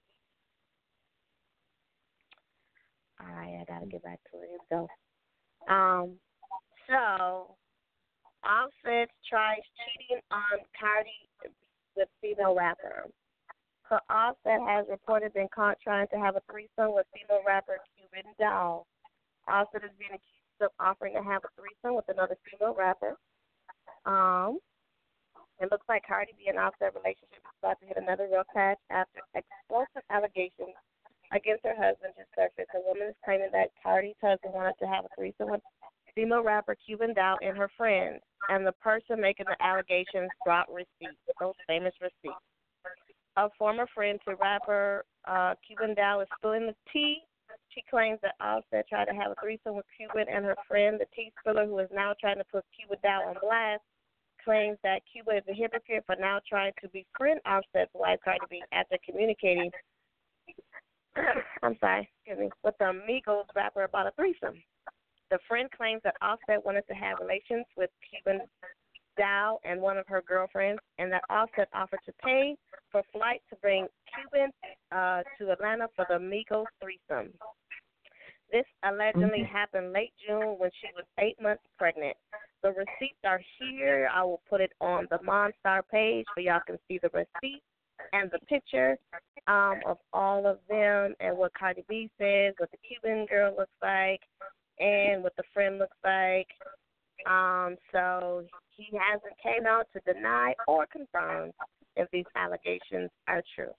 All right, I gotta get back to it. Let's go. Um, so Offset tries cheating on Cardi with female rapper. So Offset has reported been caught trying to have a threesome with female rapper Cuban Doll. Offset is being accused of offering to have a threesome with another female rapper. Um, it looks like Cardi B and Offset relationship is about to hit another real patch after explosive allegations against her husband just surfaced. A woman is claiming that Cardi's husband wanted to have a threesome with female rapper Cuban Dow and her friends, and the person making the allegations dropped receipts, those famous receipts. A former friend to rapper uh, Cuban Dow is spilling the tea. She claims that Offset tried to have a threesome with Cuban and her friend, the tea spiller, who is now trying to put Cuban Dow on blast, claims that Cuba is a hypocrite for now trying to befriend Offset's wife, Cardi B, after communicating, I'm sorry, excuse me, with the Migos rapper about a threesome. The friend claims that Offset wanted to have relations with Cuban Dow and one of her girlfriends, and that Offset offered to pay for flight to bring Cuban uh, to Atlanta for the Migos threesome. This allegedly mm-hmm. happened late June when she was eight months pregnant. The receipts are here. I will put it on the Monstar page so y'all can see the receipt and the picture um, of all of them and what Cardi B says, what the Cuban girl looks like, and what the friend looks like. Um, so he hasn't came out to deny or confirm if these allegations are true.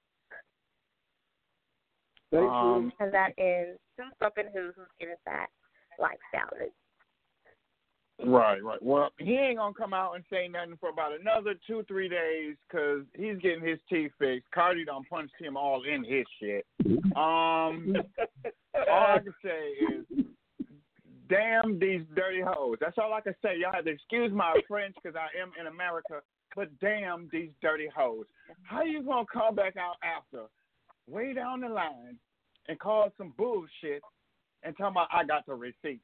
Um, and that is Sue Something Who, who's getting that lifestyle. Right, right. Well, he ain't going to come out and say nothing for about another two, three days because he's getting his teeth fixed. Cardi done punched him all in his shit. Um, all I can say is, damn these dirty hoes. That's all I can say. Y'all have to excuse my French because I am in America, but damn these dirty hoes. How you going to come back out after, way down the line, and call some bullshit and tell me I got the receipts?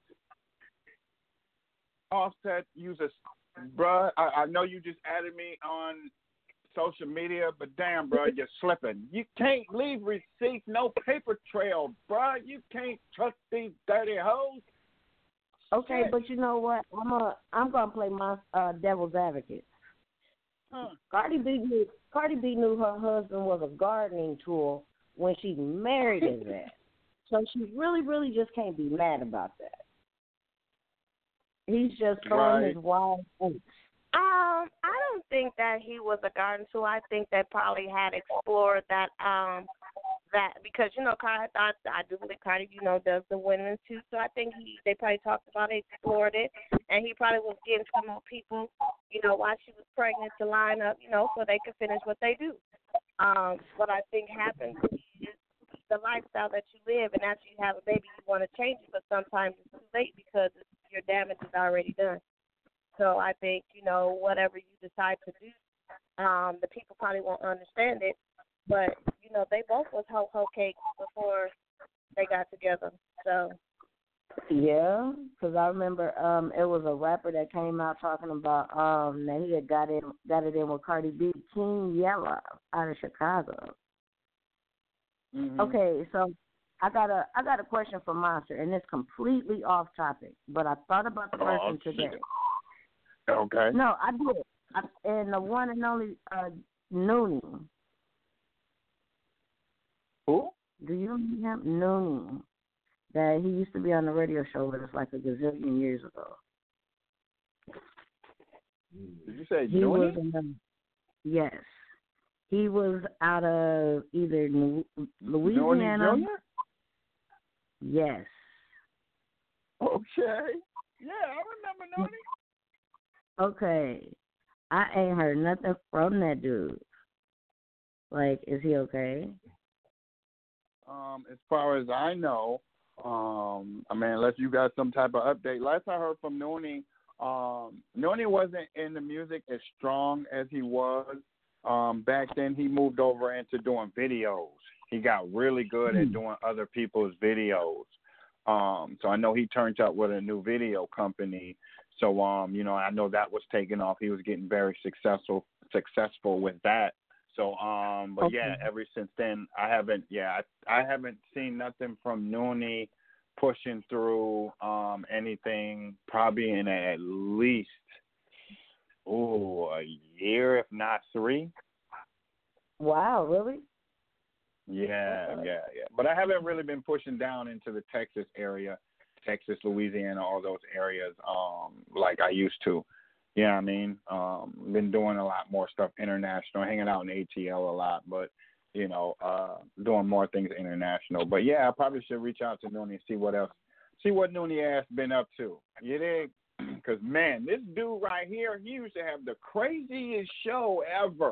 Offset, use a, bruh, I, I know you just added me on social media, but damn, bruh, you're slipping. You can't leave receipts, no paper trail, bruh. You can't trust these dirty hoes. Okay, but you know what? I'm a, I'm gonna play my uh, devil's advocate. Huh. Cardi B knew Cardi B knew her husband was a gardening tool when she married his ass, so she really, really just can't be mad about that. He's just throwing right. his wild oats. Um, I don't think that he was a garden tool. I think they probably had explored that. Um, that because you know, Cardi, I, I do believe Cardi, you know, does the women too. So I think he, they probably talked about it, explored it, and he probably was getting some more people, you know, while she was pregnant to line up, you know, so they could finish what they do. Um, what I think happens is the lifestyle that you live, and after you have a baby, you want to change it, but sometimes it's too late because it's, your damage is already done. So I think, you know, whatever you decide to do, um, the people probably won't understand it. But, you know, they both was ho ho cakes before they got together. So yeah, because I remember um, it was a rapper that came out talking about um, that he had got in got it in with Cardi B, King Yella out of Chicago. Mm-hmm. Okay, so I got a I got a question for Monster, and it's completely off topic, but I thought about the person oh, today. Okay. No, I did. I, and the one and only uh, Noonie. Who? Do you remember him? Noonie. That he used to be on the radio show with us like a gazillion years ago. Did you say he Noonie? Was in, yes. He was out of either New, Louisiana. Noonie Junior? Yes. Okay. Yeah, I remember Noonie. Okay. I ain't heard nothing from that dude. Like, is he okay? Um, as far as I know, um, I mean, unless you got some type of update. Last I heard from Noonie, um, Noonie wasn't in the music as strong as he was. Um, back then, he moved over into doing videos. He got really good at doing other people's videos. Um, so I know he turned up with a new video company. So, um, you know, I know that was taking off. He was getting very successful successful with that. So, um, but okay. yeah, ever since then, I haven't, yeah, I, I haven't seen nothing from Noonie pushing through um, anything probably in at least, oh, a year, if not three. Wow, really? Yeah, yeah, yeah. But I haven't really been pushing down into the Texas area, Texas, Louisiana, all those areas, um, like I used to. You know what I mean? Um, been doing a lot more stuff international, hanging out in A T L a lot. But, you know, uh, doing more things international. But yeah, I probably should reach out to Noonie and see what else, see what Noonie ass been up to. You dig? Because man, this dude right here, he used to have the craziest show ever,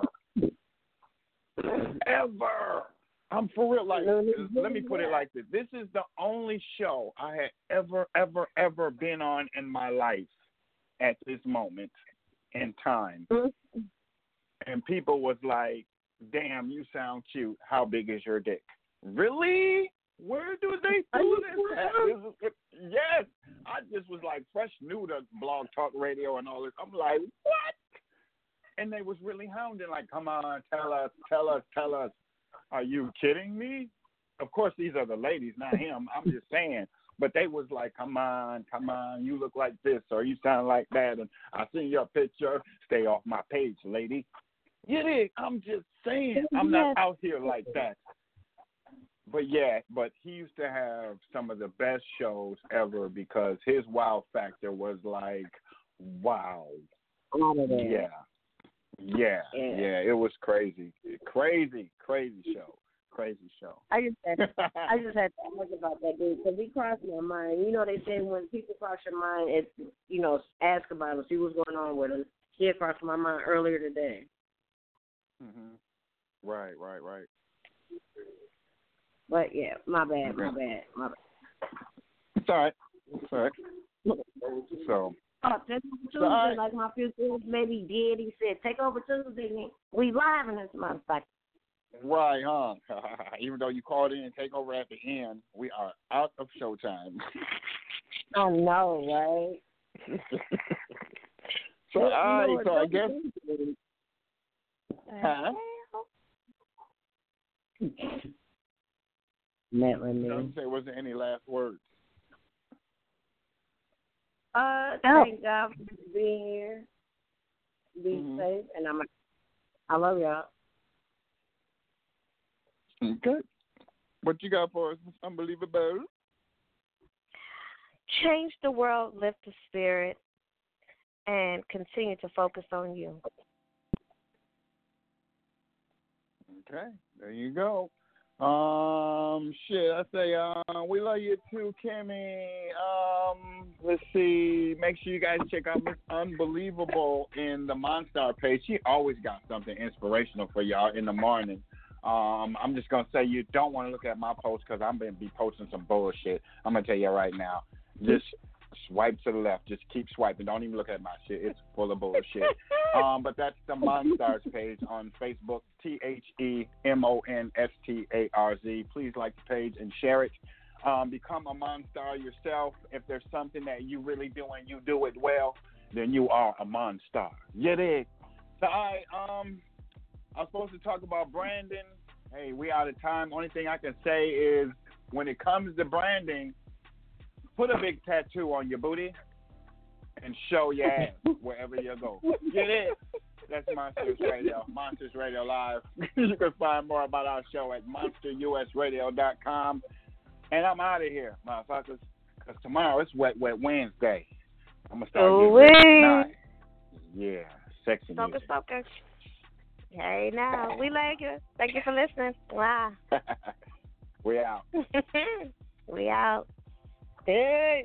ever. I'm for real. Like, let me put it like this: this is the only show I had ever, ever, ever been on in my life at this moment in time. And people was like, damn, you sound cute. How big is your dick? Really? Where do they do this at? This is what, yes. I just was like fresh new to Blog Talk Radio and all this. I'm like, what? And they was really hounding, like, come on, tell us, tell us, tell us. Are you kidding me? Of course, these are the ladies, not him. I'm just saying. But they was like, come on, come on, you look like this or you sound like that. And I seen your picture. Stay off my page, lady. You dig? I'm just saying. I'm not out here like that. But, yeah, but he used to have some of the best shows ever because his wow factor was like, wow. Yeah. Yeah, yeah, yeah, it was crazy. Crazy, crazy show. Crazy show. I just had, I just had to ask about that dude because he crossed my mind. You know, they say when people cross your mind, it's, you know, ask about him, see what's going on with him. He had crossed my mind earlier today. Mhm. Right, right, right. But yeah, my bad, my bad, my bad. It's all right. It's all right. So. Oh, take over Tuesday, so I, like my future maybe did. He said, take over Tuesday. We live in this motherfucker. Right, huh? Even though you called in and take over at the end, we are out of showtime. I know, right? so, all right, so I guess. Huh? Madeline, I didn't say, was there any last words? Uh, thank God for being here. Be mm-hmm. safe, and I'm. I love y'all. Okay. What you got for us? Unbelievable. Change the world, lift the spirit, and continue to focus on you. Okay, there you go. Um, shit, I say, uh, we love you too, Kimmy. Um, let's see. Make sure you guys check out Miss Unbelievable in the Monstar page. She always got something inspirational for y'all in the morning. Um, I'm just gonna say you don't want to look at my post because I'm gonna be posting some bullshit. I'm gonna tell you right now. Just swipe to the left. Just keep swiping. Don't even look at my shit. It's full of bullshit. um, but that's the Monstars page on Facebook. T H E M O N S T A R Z. Please like the page and share it. Um, become a Monstar yourself. If there's something that you really do and you do it well, then you are a Monstar. You dig? So I um I'm supposed to talk about branding. Hey, we out of time. Only thing I can say is when it comes to branding, put a big tattoo on your booty and show your ass wherever you go. Get it? That's Monsters Radio, Monsters Radio Live. You can find more about our show at monster u s radio dot com. And I'm out of here, motherfuckers, because tomorrow it's Wet Wet Wednesday. I'm going to start oh, getting ready tonight. Yeah, sexy Stalker, music. stalker. Hey, now, we like you. Thank you for listening. Wow. We out. We out. Hey.